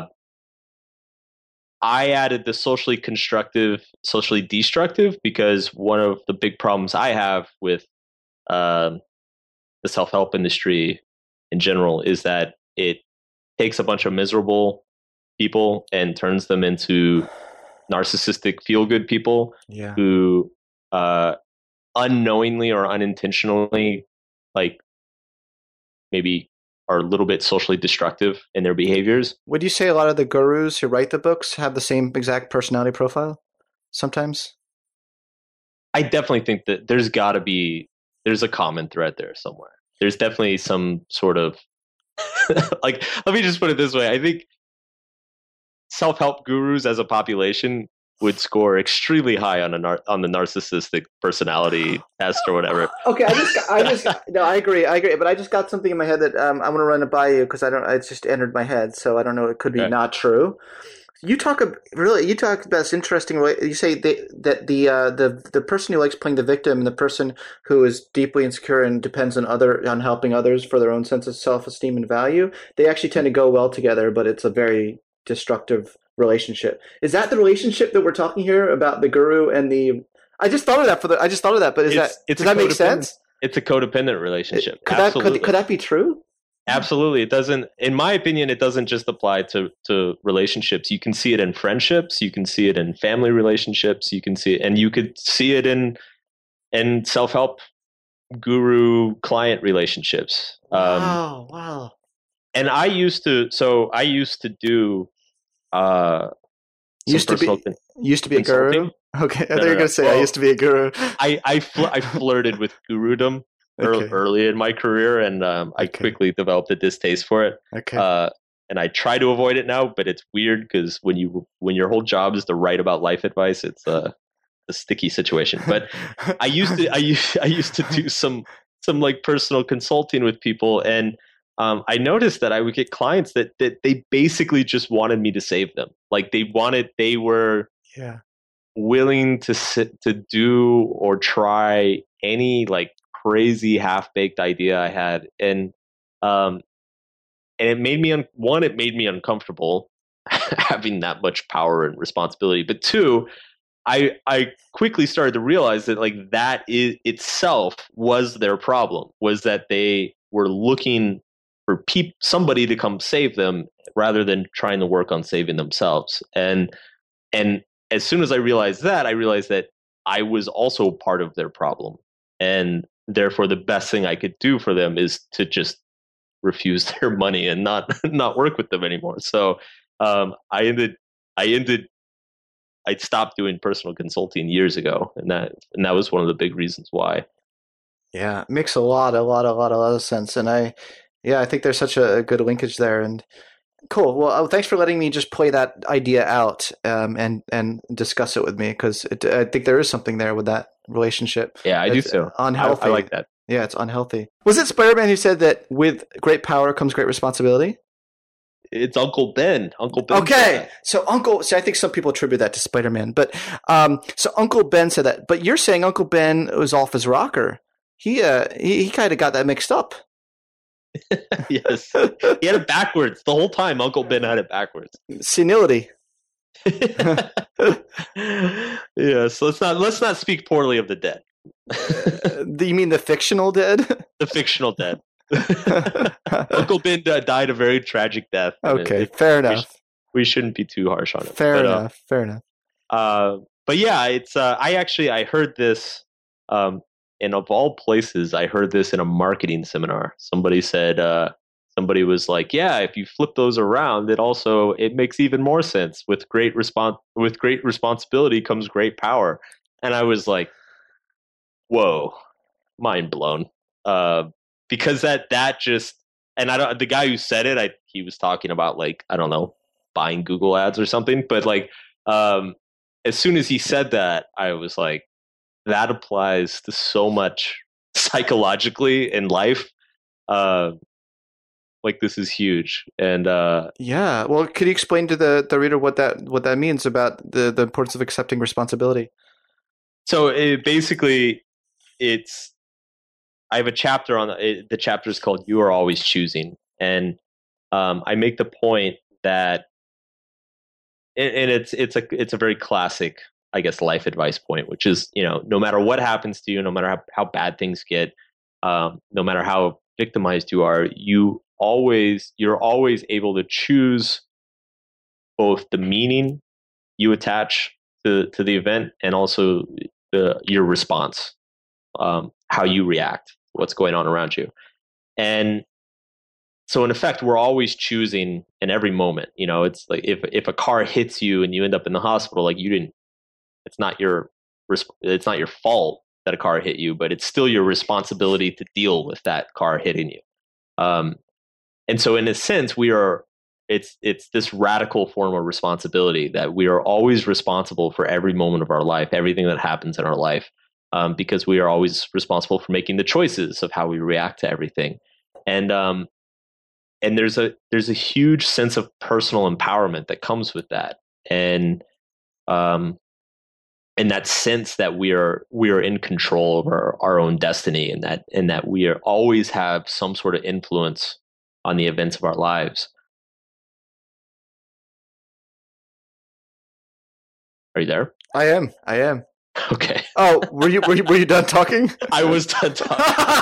I added the socially constructive, socially destructive, because one of the big problems I have with um, the self-help industry in general is that it takes a bunch of miserable people and turns them into narcissistic, feel-good people yeah. who uh unknowingly or unintentionally like maybe are a little bit socially destructive in their behaviors. Would you say a lot of the gurus who write the books have the same exact personality profile sometimes? I definitely think that there's got to be there's a common thread there somewhere. There's definitely some sort of like, let me just put it this way. I think self-help gurus as a population would score extremely high on a nar- on the narcissistic personality test or whatever. Okay, I just, I just, no, I agree, I agree, but I just got something in my head that um, I want to run it by you because I don't, it's just entered my head, so I don't know, it could be okay. Not true. You talk really, you talk about this interesting way. You say they, that the uh, the the person who likes playing the victim and the person who is deeply insecure and depends on other on helping others for their own sense of self-esteem and value, they actually tend to go well together, but it's a very destructive relationship. Is that the relationship that we're talking here about, the guru and the? I just thought of that for the. I just thought of that, but is it's, that it's does that make sense? It's a codependent relationship. It, could Absolutely. that could, could that be true? Absolutely, it doesn't. In my opinion, it doesn't just apply to to relationships. You can see it in friendships. You can see it in family relationships. You can see it, and you could see it in in self help guru client relationships. Um, wow! Wow! And I used to. So I used to do. Uh, used to be personal con- used to be a guru. consulting. Okay, I No, thought you no, were no. gonna say I Well, used to be a guru. I I, fl- I flirted with gurudom ear- Okay. early in my career, and um, I Okay. quickly developed a distaste for it. Okay. Uh, and I try to avoid it now, but it's weird because when you when your whole job is to write about life advice, it's a, a sticky situation. But I used to I used I used to do some some like personal consulting with people, and um, I noticed that I would get clients that that they basically just wanted me to save them. Like they wanted, they were yeah. willing to sit to do or try any like crazy half baked idea I had, and um, and it made me un- one, it made me uncomfortable having that much power and responsibility. But two, I I quickly started to realize that like that is itself was their problem, was that they were looking for peop- somebody to come save them rather than trying to work on saving themselves. And and as soon as I realized that, I realized that I was also part of their problem, and therefore the best thing I could do for them is to just refuse their money and not not work with them anymore. So um, I ended I ended I stopped doing personal consulting years ago, and that and that was one of the big reasons why. Yeah, it makes a lot, a lot, a lot, a lot of sense, and I, yeah, I think there's such a, a good linkage there, and cool. Well, oh, thanks for letting me just play that idea out um, and and discuss it with me, because I think there is something there with that relationship. Yeah, I do It's so. unhealthy. I, I like that. Yeah, it's unhealthy. Was it Spider-Man who said that with great power comes great responsibility? It's Uncle Ben. Uncle Ben. Okay, so Uncle. See, I think some people attribute that to Spider-Man, but um, so Uncle Ben said that. But you're saying Uncle Ben was off his rocker. He uh, he, he kind of got that mixed up. Yes, he had it backwards the whole time. Uncle Ben had it backwards. Senility. Yes, let's not let's not speak poorly of the dead. Uh, you mean the fictional dead? The fictional dead. Uncle Ben uh, died a very tragic death. Okay, it, fair we enough. Sh- we shouldn't be too harsh on it. Fair but, enough. Uh, fair enough. Uh, but yeah, it's. Uh, I actually I heard this, um, and of all places, I heard this in a marketing seminar. Somebody said, uh, somebody was like, "Yeah, if you flip those around, it also it makes even more sense. With great respons- with great responsibility comes great power." And I was like, "Whoa, mind blown." Uh, because that that just and I don't the guy who said it, I he was talking about like I don't know buying Google ads or something, but like um, as soon as he said that, I was like, that applies to so much psychologically in life. Uh, like this is huge, and uh, Yeah. Well, could you explain to the, the reader what that what that means about the, the importance of accepting responsibility? so it basically it's. I have a chapter on it, the chapter is called "You Are Always Choosing," and um, I make the point that, and, and it's it's a it's a very classic, I guess, life advice point, which is you know no matter what happens to you, no matter how, how bad things get, um, no matter how victimized you are, you always you're always able to choose both the meaning you attach to to the event and also the your response. Um, how you react, what's going on around you. And so in effect, we're always choosing in every moment. You know, it's like if if a car hits you and you end up in the hospital, like you didn't, it's not your it's not your fault that a car hit you, but it's still your responsibility to deal with that car hitting you. Um, and so in a sense, we are it's it's this radical form of responsibility that we are always responsible for every moment of our life, everything that happens in our life. Um, because we are always responsible for making the choices of how we react to everything, and um, and there's a there's a huge sense of personal empowerment that comes with that, and um, and that sense that we are we are in control of our, our own destiny, and that and that we are always have some sort of influence on the events of our lives. Are you there? I am. I am. Okay. Oh, were you were you, were you done talking? I was done talking.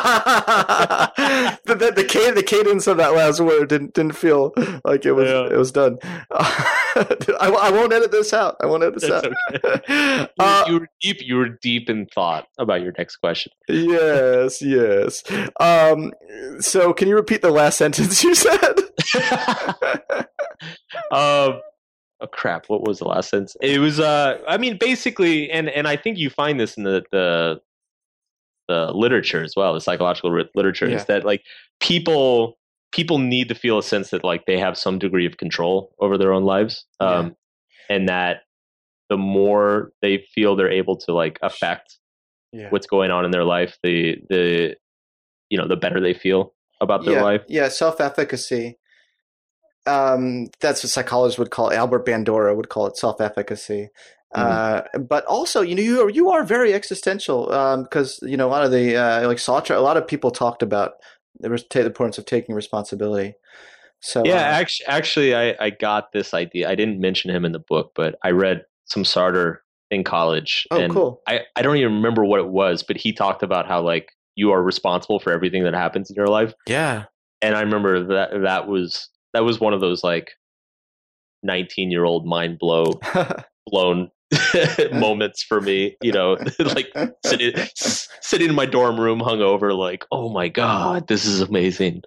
the, the, the, cadence, the cadence of that last word didn't didn't feel like it was yeah. it was done. I, I won't edit this out. I won't edit this That's out. Okay. You, uh, you were deep. You were deep in thought about your next question. Yes, yes. Um, so, can you repeat the last sentence you said? um. oh crap, what was the last sentence? It was uh I mean basically, and and I think you find this in the the the literature as well, the psychological ri- literature, is Yeah. that like people people need to feel a sense that like they have some degree of control over their own lives, um Yeah. and that the more they feel they're able to like affect Yeah. what's going on in their life, the the you know the better they feel about their Yeah. life. Yeah. Self-efficacy. Um, that's what psychologists would call it. Albert Bandura would call it self-efficacy. Mhm. Uh, but also, you know, you are, you are very existential, um, because, you know, a lot of the, uh, like Sartre, a lot of people talked about the, res- the importance of taking responsibility. So, Yeah, uh, actually, actually, I, I got this idea. I didn't mention him in the book, but I read some Sartre in college, oh, and cool. I, I don't even remember what it was, but he talked about how like you are responsible for everything that happens in your life. Yeah. And I remember that that was that was one of those like nineteen year old mind blow blown moments for me, you know, like sitting sitting in my dorm room hungover, like, oh my god, this is amazing.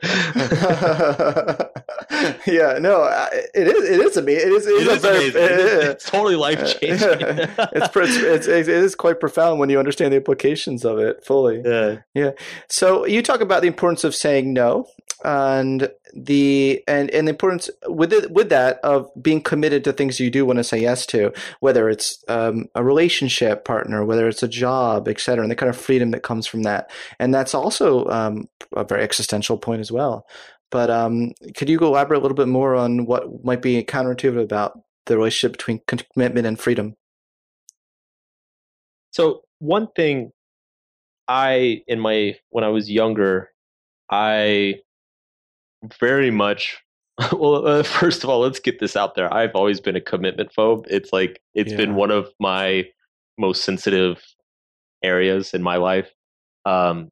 Yeah, no, I- it is. It is amazing. It is. It is, It a is very. amazing. It is, it's totally life changing. it's, pre- it's, it's it is quite profound when you understand the implications of it fully. Yeah. Yeah. So you talk about the importance of saying no, and the and and the importance with it with that of being committed to things you do want to say yes to, whether it's um, a relationship partner, whether it's a job, et cetera, and the kind of freedom that comes from that. And that's also um, a very existential point as well. But um, could you elaborate a little bit more on what might be counterintuitive about the relationship between commitment and freedom? So one thing I in my when I was younger, I very much well uh, first of all, let's get this out there. I've always been a commitment phobe. It's like it's been Yeah. one of my most sensitive areas in my life. Um,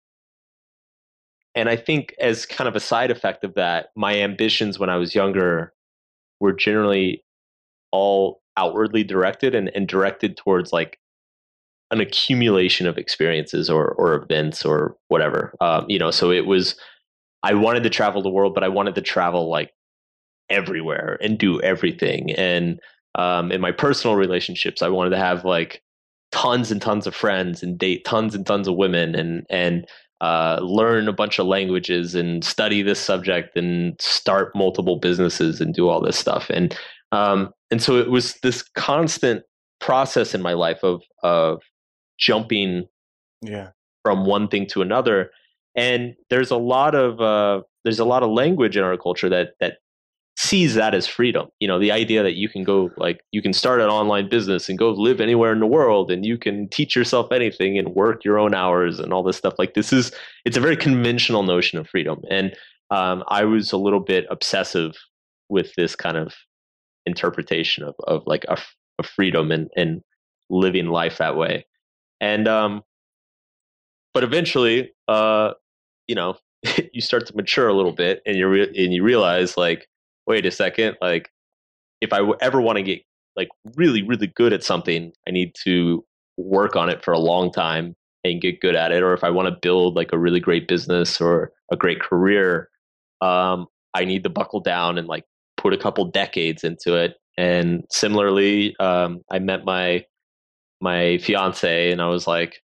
and I think as kind of a side effect of that, my ambitions when I was younger were generally all outwardly directed and, and directed towards like an accumulation of experiences or or events or whatever. Um, you know, so it was I wanted to travel the world, but I wanted to travel like everywhere and do everything. And um, in my personal relationships, I wanted to have like tons and tons of friends and date tons and tons of women and and uh, learn a bunch of languages and study this subject and start multiple businesses and do all this stuff. And um, and so it was this constant process in my life of of jumping Yeah. from one thing to another. And there's a lot of uh, there's a lot of language in our culture that that sees that as freedom. You know, the idea that you can go like you can start an online business and go live anywhere in the world and you can teach yourself anything and work your own hours and all this stuff. Like this is it's a very conventional notion of freedom. And um, I was a little bit obsessive with this kind of interpretation of of like a, a freedom and and living life that way. And um, but eventually, uh, you know, you start to mature a little bit, and you re- and you realize, like, wait a second, like, if I w- ever want to get like really, really good at something, I need to work on it for a long time and get good at it. Or if I want to build like a really great business or a great career, um, I need to buckle down and like put a couple decades into it. And similarly, um, I met my my fiance, and I was like,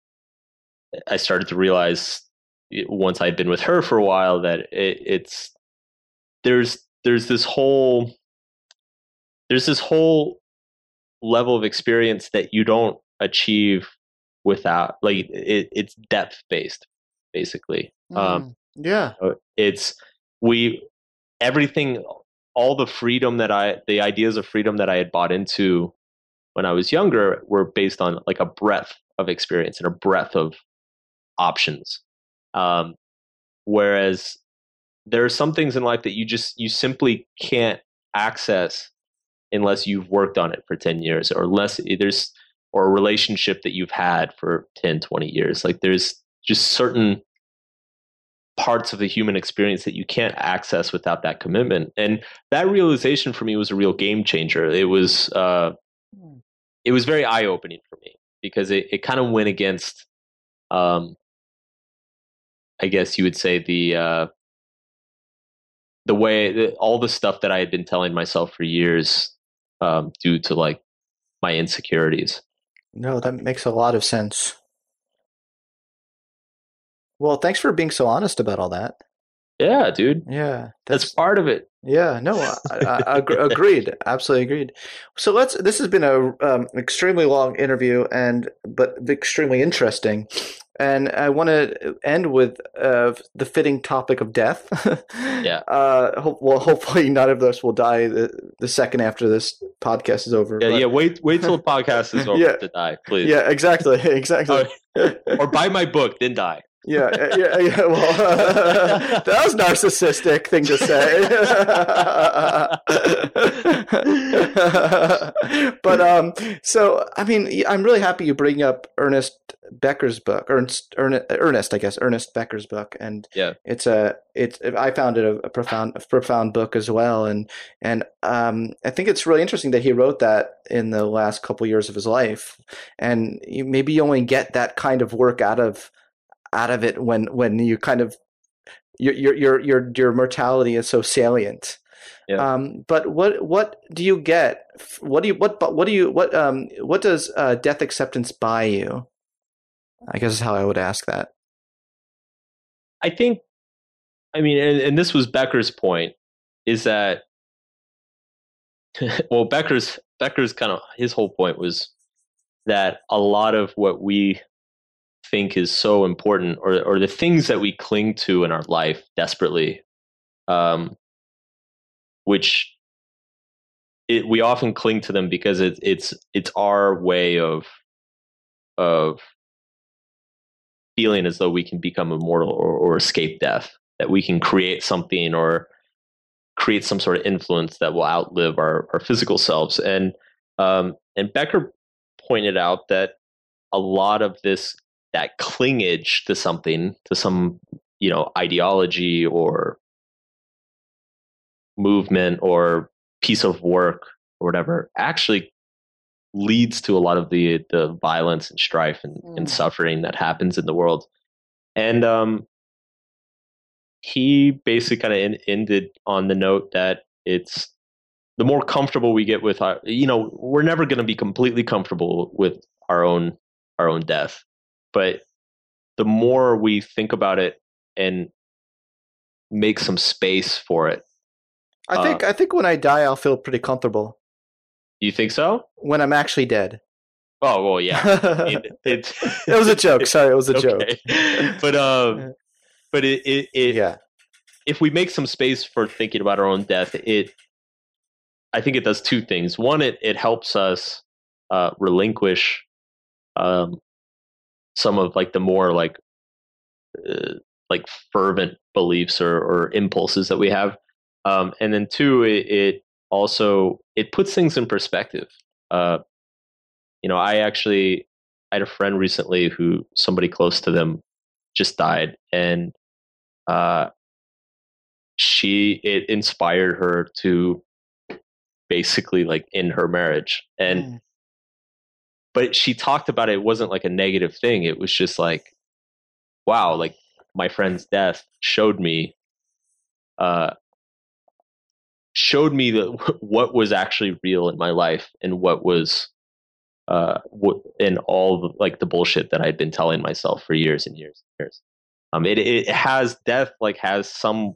I started to realize once I'd been with her for a while that it, it's there's there's this whole there's this whole level of experience that you don't achieve without like it, it's depth based basically. Um, Mm, yeah. it's we everything all the freedom that I the ideas of freedom that I had bought into when I was younger were based on like a breadth of experience and a breadth of options. Um, whereas there are some things in life that you just you simply can't access unless you've worked on it for ten years or unless there's or a relationship that you've had for ten, twenty years. Like there's just certain parts of the human experience that you can't access without that commitment. And that realization for me was a real game changer. It was uh, it was very eye opening for me because it, it kind of went against um, I guess you would say the uh, the way the, all the stuff that I had been telling myself for years um, due to like my insecurities. No, that makes a lot of sense. Well, thanks for being so honest about all that. Yeah, dude, Yeah, that's that's part of it. yeah. No, I, I, I agr- agreed. Absolutely agreed. So let's. This has been a um, extremely long interview, and but extremely interesting. And I want to end with uh, the fitting topic of death. Yeah. uh, ho- well, hopefully none of us will die the, the second after this podcast is over. Yeah, but yeah. Wait, wait till the podcast is over Yeah. to die, please. yeah, exactly, exactly. Or buy my book, then die. Yeah, yeah, yeah. Well, that was a narcissistic thing to say. But um, so I mean, I'm really happy you bring up Ernest Becker's book, Ernst, Ernest, Ernest, I guess, Ernest Becker's book, and Yeah. it's a, it's. I found it a, a profound, a profound book as well, and and um, I think it's really interesting that he wrote that in the last couple years of his life, and you, maybe you only get that kind of work out of. out of it when when you kind of your your your your, your mortality is so salient. Yeah. Um, but what what do you get? What do you what what do you what um what does uh, death acceptance buy you? I guess is how I would ask that. I think, I mean, and, and this was Becker's point, is that well, Becker's Becker's kind of his whole point was that a lot of what we think is so important, or or the things that we cling to in our life desperately, um, which it, we often cling to them because it, it's it's our way of of feeling as though we can become immortal or, or escape death, that we can create something or create some sort of influence that will outlive our, our physical selves. And um, and Becker pointed out that a lot of this, that clingage to something, to some, you know, ideology or movement or piece of work or whatever, actually leads to a lot of the the violence and strife and, mm. and suffering that happens in the world. And um, he basically kind of in, ended on the note that it's the more comfortable we get with our, you know, we're never going to be completely comfortable with our own our own death, but the more we think about it and make some space for it. I think uh, I think when I die, I'll feel pretty comfortable. You think so? When I'm actually dead. Oh well, yeah. I mean, it, it was a joke. Sorry, it was a okay. joke. But um, but it, it, it yeah. If we make some space for thinking about our own death, it I think it does two things. One, it it helps us uh, relinquish um, some of like the more like uh, like fervent beliefs or, or impulses that we have, um, and then two, it, it also it puts things in perspective. Uh, you know, I actually I had a friend recently who somebody close to them just died, and uh, she it inspired her to basically like end her marriage. And mm. but she talked about it, it wasn't like a negative thing. It was just like, wow, like my friend's death showed me uh showed me that what was actually real in my life and what was uh what and all the, like the bullshit that I'd been telling myself for years and years and years. Um it it has death like has some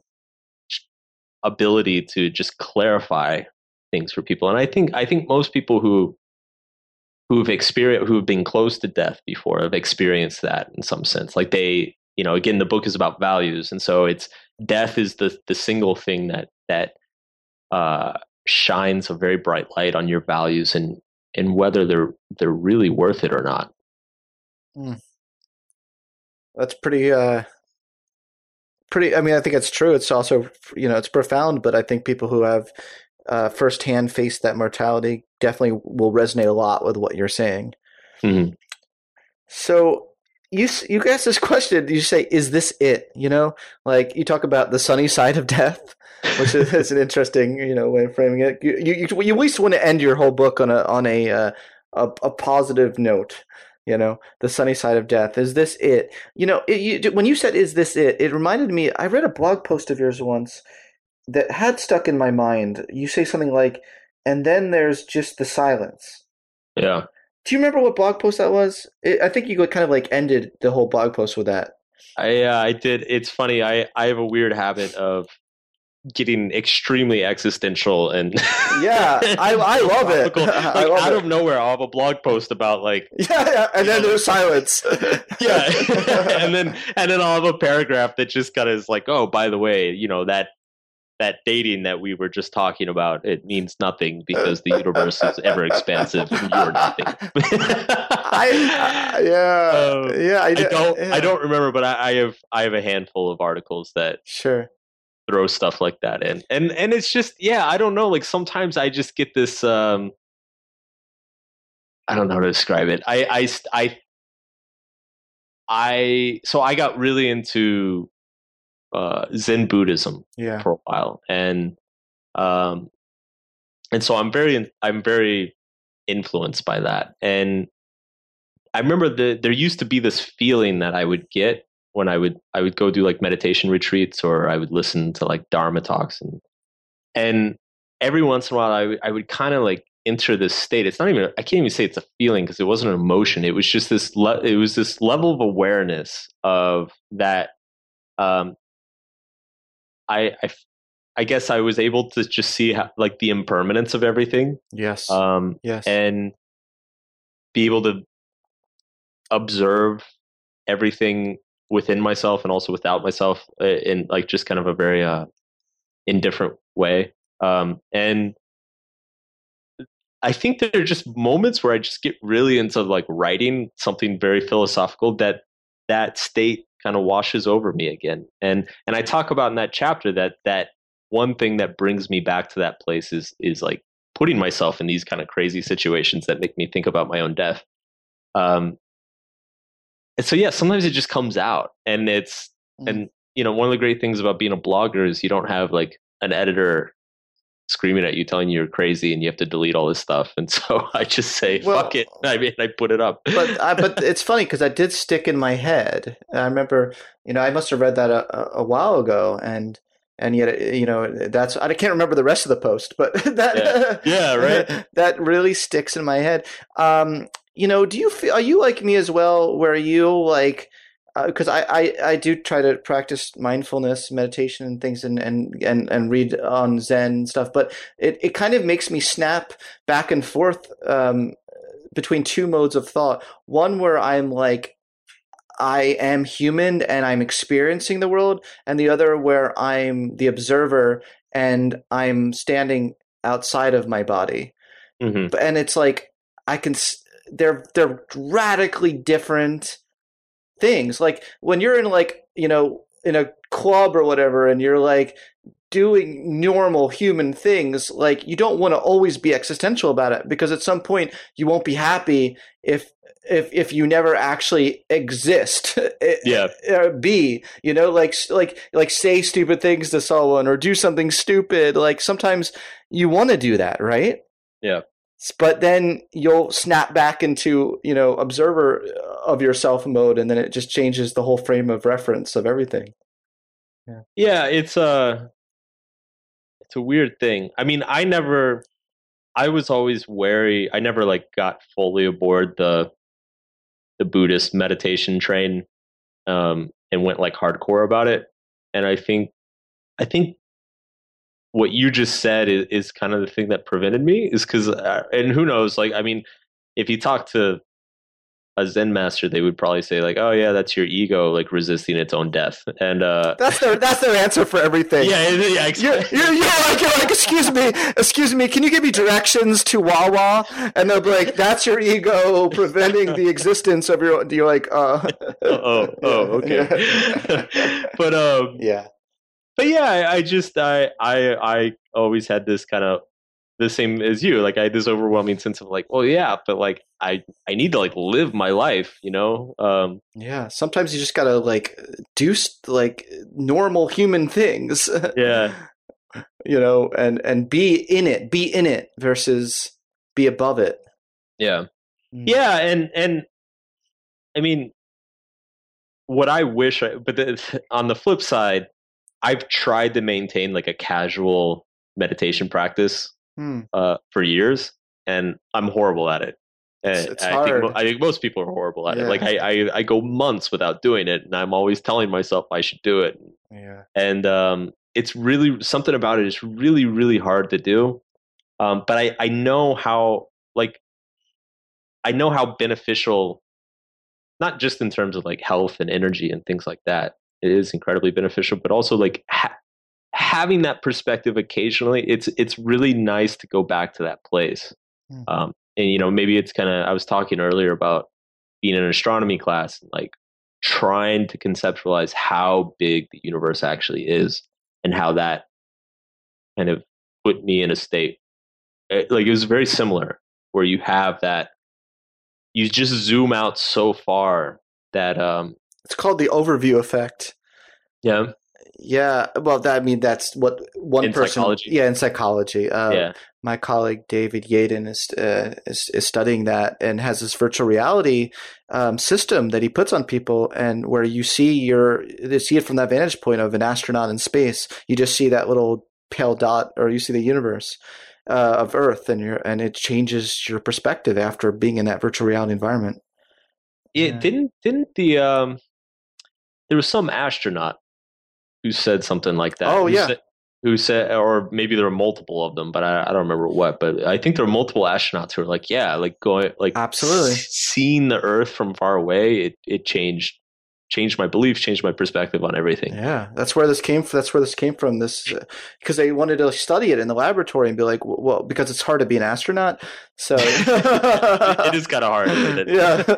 ability to just clarify things for people. And I think I think most people who who've experienced who've been close to death before have experienced that in some sense. Like they, you know, again, the book is about values, and so it's death is the the single thing that that uh, shines a very bright light on your values and and whether they're they're really worth it or not. Mm. That's pretty. Uh, pretty. I mean, I think it's true. It's also, you know, it's profound. But I think people who have uh, firsthand faced that mortality definitely will resonate a lot with what you're saying. Mm-hmm. So. You you asked this question. You say, "Is this it?" You know, like you talk about the sunny side of death, which is, is an interesting, you know, way of framing it. You you, you at least want to end your whole book on a on a, uh, a a positive note. You know, the sunny side of death. Is this it? You know, it, you, when you said, "Is this it?" It reminded me. I read a blog post of yours once that had stuck in my mind. You say something like, and then there's just the silence. Yeah. Do you remember what blog post that was? It, I think you kind of like ended the whole blog post with that. I uh, I did. It's funny. I, I have a weird habit of getting extremely existential and yeah, I I love it. Like I love out it. of nowhere, I'll have a blog post about like yeah, yeah. and then know, there's silence. yeah, and then and then I'll have a paragraph that just kind of is like, oh, by the way, you know that that dating that we were just talking about, it means nothing because the universe is ever expansive and you're nothing. I, uh, yeah, uh, yeah. I, I don't. Yeah. I don't remember, but I, I have. I have a handful of articles that sure throw stuff like that in, and and it's just yeah. I don't know. Like sometimes I just get this. Um, I don't know how to describe it. I I I I. So I got really into uh, Zen Buddhism yeah. for a while, and um, and so I'm very I'm very influenced by that, and I remember the there used to be this feeling that I would get when I would I would go do like meditation retreats, or I would listen to like Dharma talks, and and every once in a while I would I would kind of like enter this state. It's not even I can't even say it's a feeling because it wasn't an emotion. It was just this le- it was this level of awareness of that. Um, I I I guess I was able to just see how, like the impermanence of everything. Yes. Um, yes. And be able to observe everything within myself and also without myself in like just kind of a very uh, indifferent way. Um, and I think there are just moments where I just get really into like writing something very philosophical that that state kind of washes over me again. And and I talk about in that chapter that that one thing that brings me back to that place is is like putting myself in these kind of crazy situations that make me think about my own death. Um, and so yeah, sometimes it just comes out, and it's mm. and you know one of the great things about being a blogger is you don't have like an editor screaming at you telling you you're crazy and you have to delete all this stuff. And so I just say well, fuck it. I mean, I put it up. but I, but it's funny because I did stick in my head. I remember, you know, I must have read that a, a while ago, and and yet, you know, that's I can't remember the rest of the post, but that yeah, yeah right. that really sticks in my head. Um, you know, do you feel are you like me as well, where you like? Because uh, I, I, I do try to practice mindfulness, meditation, and things, and, and, and, and read on Zen and stuff. But it, it kind of makes me snap back and forth um, between two modes of thought. One where I'm like, I am human and I'm experiencing the world, and the other where I'm the observer and I'm standing outside of my body. Mm-hmm. And it's like I can. They're they're radically different things. Like when you're in like, you know, in a club or whatever, and you're like doing normal human things, like you don't want to always be existential about it, because at some point you won't be happy if if if you never actually exist. Yeah. Be, you know, like like like say stupid things to someone or do something stupid. Like sometimes you want to do that, right? Yeah. But then you'll snap back into, you know, observer of yourself mode, and then it just changes the whole frame of reference of everything. Yeah, yeah, it's a it's a weird thing. I mean, I never, I was always wary. I never like got fully aboard the the Buddhist meditation train, um, and went like hardcore about it. And I think, I think. What you just said is, is kind of the thing that prevented me, is because, uh, and who knows, like, I mean, if you talk to a Zen master, they would probably say like, oh yeah, that's your ego, like resisting its own death. And, uh, that's their, that's their answer for everything. Yeah. yeah exactly. You're, you're, you're, like, you're like, excuse me, excuse me, can you give me directions to Wawa? And they'll be like, that's your ego preventing the existence of your, you're like, uh, oh, oh, okay. Yeah. But, um, yeah. But yeah, I, I just I, I I always had this kind of the same as you. Like I had this overwhelming sense of like, well, yeah, but like I I need to like live my life, you know. Um, yeah, sometimes you just gotta like do like normal human things. Yeah, you know, and and be in it, be in it versus be above it. Yeah, mm. yeah, and and I mean, what I wish, I, but the, on the flip side, I've tried to maintain like a casual meditation practice Hmm. uh, for years, and I'm horrible at it. It's, And it's I hard. think mo- I think most people are horrible at Yeah. it. Like I, I I go months without doing it, and I'm always telling myself I should do it. Yeah. And um, it's really something about it is really really hard to do. Um, but I I know how like I know how beneficial, not just in terms of like health and energy and things like that. It is incredibly beneficial, but also like ha- having that perspective occasionally. It's it's really nice to go back to that place. Hmm. Um, and you know, maybe it's kind of I was talking earlier about being in an astronomy class and like trying to conceptualize how big the universe actually is and how that kind of put me in a state. It, like it was very similar where you have that you just zoom out so far that um It's called the overview effect. yeah Yeah, well, that, I mean, that's what one in person. psychology. Yeah, in psychology. Uh, Yeah. My colleague David Yaden is, uh, is is studying that and has this virtual reality um, system that he puts on people, and where you see your you see it from that vantage point of an astronaut in space. You just see that little pale dot, or you see the universe uh, of Earth, and your and it changes your perspective after being in that virtual reality environment. Yeah, Yeah. didn't didn't the um there was some astronaut who said something like that. Oh, who yeah. said, who said, or maybe there were multiple of them, but I, I don't remember what. But I think there were multiple astronauts who were like, yeah, like going, like Absolutely. s- seeing the Earth from far away. It it changed changed my beliefs, changed my perspective on everything. Yeah, that's where this came from. That's where this came from. This because they wanted to study it in the laboratory and be like, well, because it's hard to be an astronaut. So It is kind of hard, isn't it?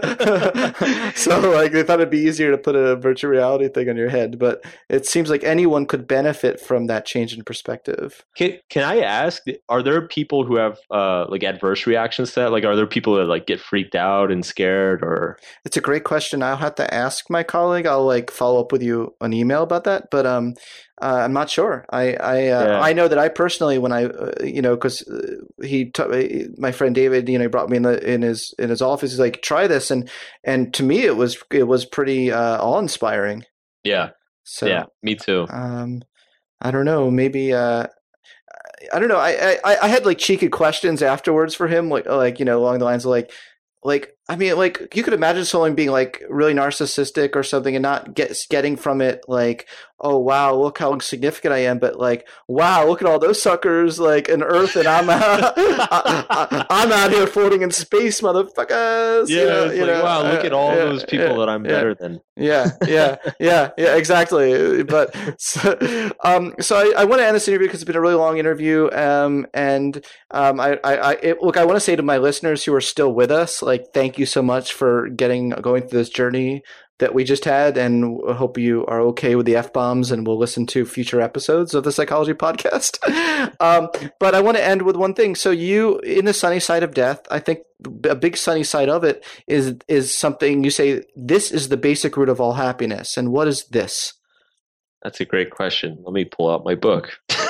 Yeah. So like they thought it'd be easier to put a virtual reality thing on your head, but it seems like anyone could benefit from that change in perspective. Can can I ask? Are there people who have uh like adverse reactions to that? Like, are there people that like get freaked out and scared, or? It's a great question. I'll have to ask my colleague. I'll like follow up with you an email about that, but um, uh, I'm not sure. I I uh, Yeah. I know that I personally, when I uh, you know, because uh, he t- my friend David, you know, he brought me in the in his in his office. He's like, try this, and and to me, it was it was pretty uh, awe inspiring. Yeah, So yeah, me too. um, I don't know, maybe uh. I don't know. I, I I had like cheeky questions afterwards for him, like like you know along the lines of like like I mean like you could imagine someone being like really narcissistic or something and not get getting from it like, oh wow, look how significant I am, but like, wow, look at all those suckers like in Earth, and I'm uh, I, I, I'm out here floating in space, motherfuckers. Yeah, you know, it's you like, know, wow, look at all uh, yeah, those people yeah, that I'm yeah. better than. Yeah, yeah, yeah, yeah, exactly. But so, um, so I, I want to end this interview because it's been a really long interview. Um, and um, I, I, I it, look, I want to say to my listeners who are still with us, like, thank you so much for getting going through this journey that we just had, and I hope you are okay with the F bombs, and will listen to future episodes of the Psychology Podcast. um, but I want to end with one thing. So you, in the sunny side of death, I think a big sunny side of it is is something you say. This is the basic root of all happiness, and what is this? That's a great question. Let me pull out my book.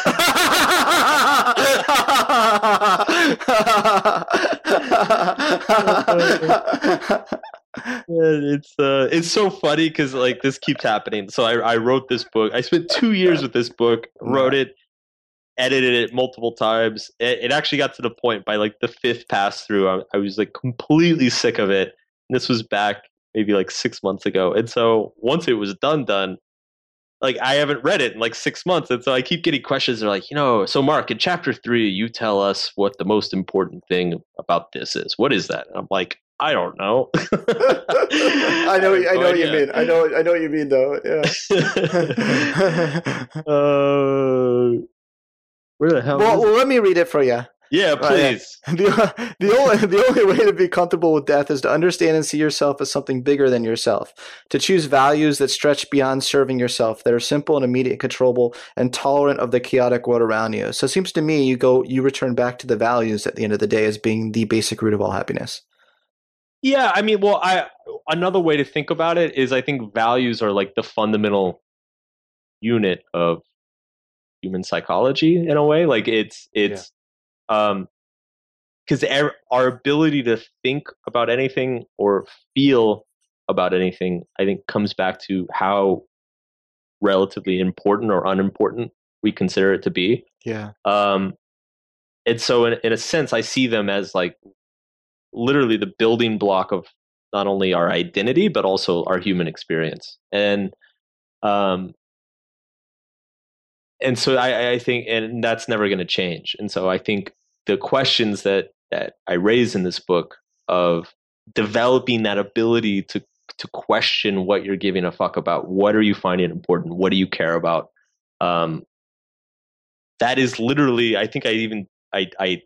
It's uh, it's so funny because like this keeps happening. So I, I wrote this book. I spent two years with this book. Wrote it, edited it multiple times. It, it actually got to the point by like the fifth pass through, I, I was like completely sick of it. And this was back maybe like six months ago. And so once it was done, done, like I haven't read it in like six months. And so I keep getting questions. They're like, you know, so Mark, in chapter three, you tell us what the most important thing about this is. What is that? And I'm like, I don't know. I know, I know what you mean. I know, I know what you mean, though. Yeah. uh, where the hell? Well, is well, let me read it for you. Yeah, please. Uh, the, the only the only way to be comfortable with death is to understand and see yourself as something bigger than yourself. To choose values that stretch beyond serving yourself, that are simple and immediate, controllable, and tolerant of the chaotic world around you. So it seems to me you go you return back to the values at the end of the day as being the basic root of all happiness. Yeah, I mean, well, I another way to think about it is I think values are like the fundamental unit of human psychology in a way. Like it's it's yeah. um because our, our ability to think about anything or feel about anything, I think, comes back to how relatively important or unimportant we consider it to be. Yeah. Um, and so in, in a sense, I see them as like literally the building block of not only our identity, but also our human experience. And, um, and so I, I think, and that's never going to change. And so I think the questions that, that I raise in this book of developing that ability to, to question what you're giving a fuck about, what are you finding important? What do you care about? Um, that is literally, I think I even, I, I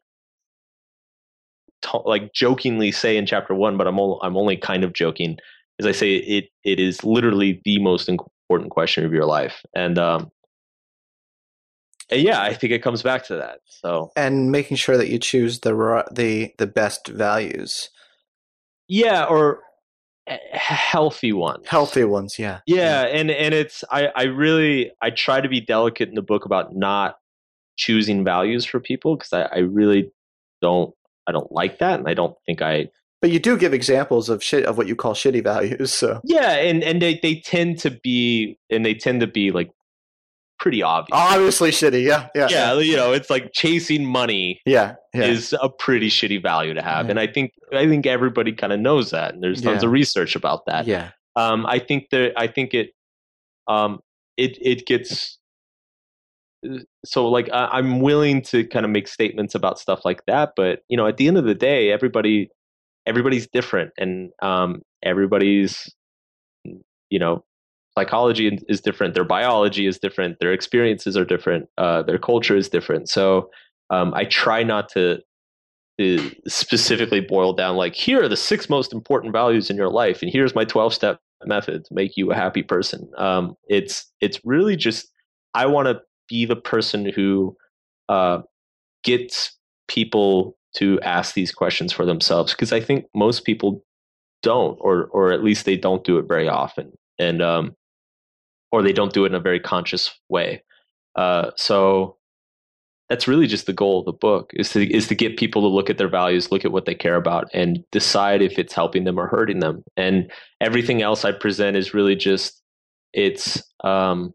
t- like jokingly say in chapter one, but I'm, o- I'm only kind of joking, as I say, it, it is literally the most important question of your life. And, um, and yeah, I think it comes back to that. So, and making sure that you choose the ri- the the best values, yeah, or healthy ones, healthy ones. Yeah, yeah, yeah. and and it's I I really I try to be delicate in the book about not choosing values for people, because I, I really don't I don't like that, and I don't think I. But you do give examples of shit of what you call shitty values. So yeah, and and they they tend to be and they tend to be like pretty obvious. Obviously shitty, yeah, yeah. Yeah, yeah. you know, it's like chasing money yeah, yeah. is a pretty shitty value to have. Yeah. And I think I think everybody kind of knows that, and there's tons yeah. of research about that. Yeah. Um, I think that I think it um it it gets so like I, I'm willing to kind of make statements about stuff like that, but you know, at the end of the day, everybody everybody's different, and um everybody's you know psychology is different, their biology is different, their experiences are different, uh, their culture is different. So um, I try not to, to specifically boil down like, here are the six most important values in your life, and here's my twelve-step method to make you a happy person. Um, it's it's really just I want to be the person who uh, gets people to ask these questions for themselves, because I think most people don't, or or at least they don't do it very often. And um, or they don't do it in a very conscious way. Uh, so that's really just the goal of the book, is to is to get people to look at their values, look at what they care about, and decide if it's helping them or hurting them. And everything else I present is really just it's um,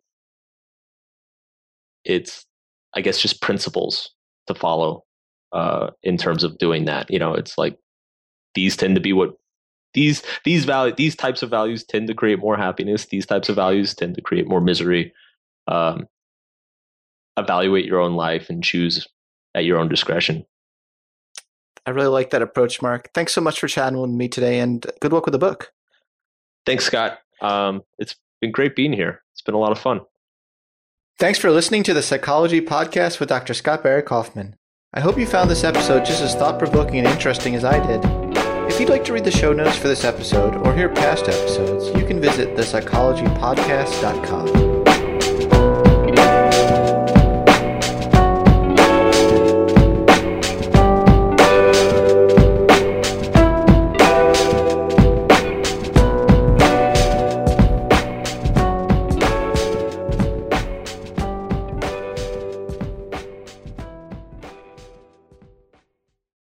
it's I guess just principles to follow uh, in terms of doing that. You know, it's like these tend to be what These these value these types of values tend to create more happiness. These types of values tend to create more misery. Um, evaluate your own life and choose at your own discretion. I really like that approach, Mark. Thanks so much for chatting with me today, and good luck with the book. Thanks, Scott. Um, it's been great being here. It's been a lot of fun. Thanks for listening to the Psychology Podcast with Doctor Scott Barry Kaufman. I hope you found this episode just as thought-provoking and interesting as I did. If you'd like to read the show notes for this episode or hear past episodes, you can visit the psychology podcast dot com.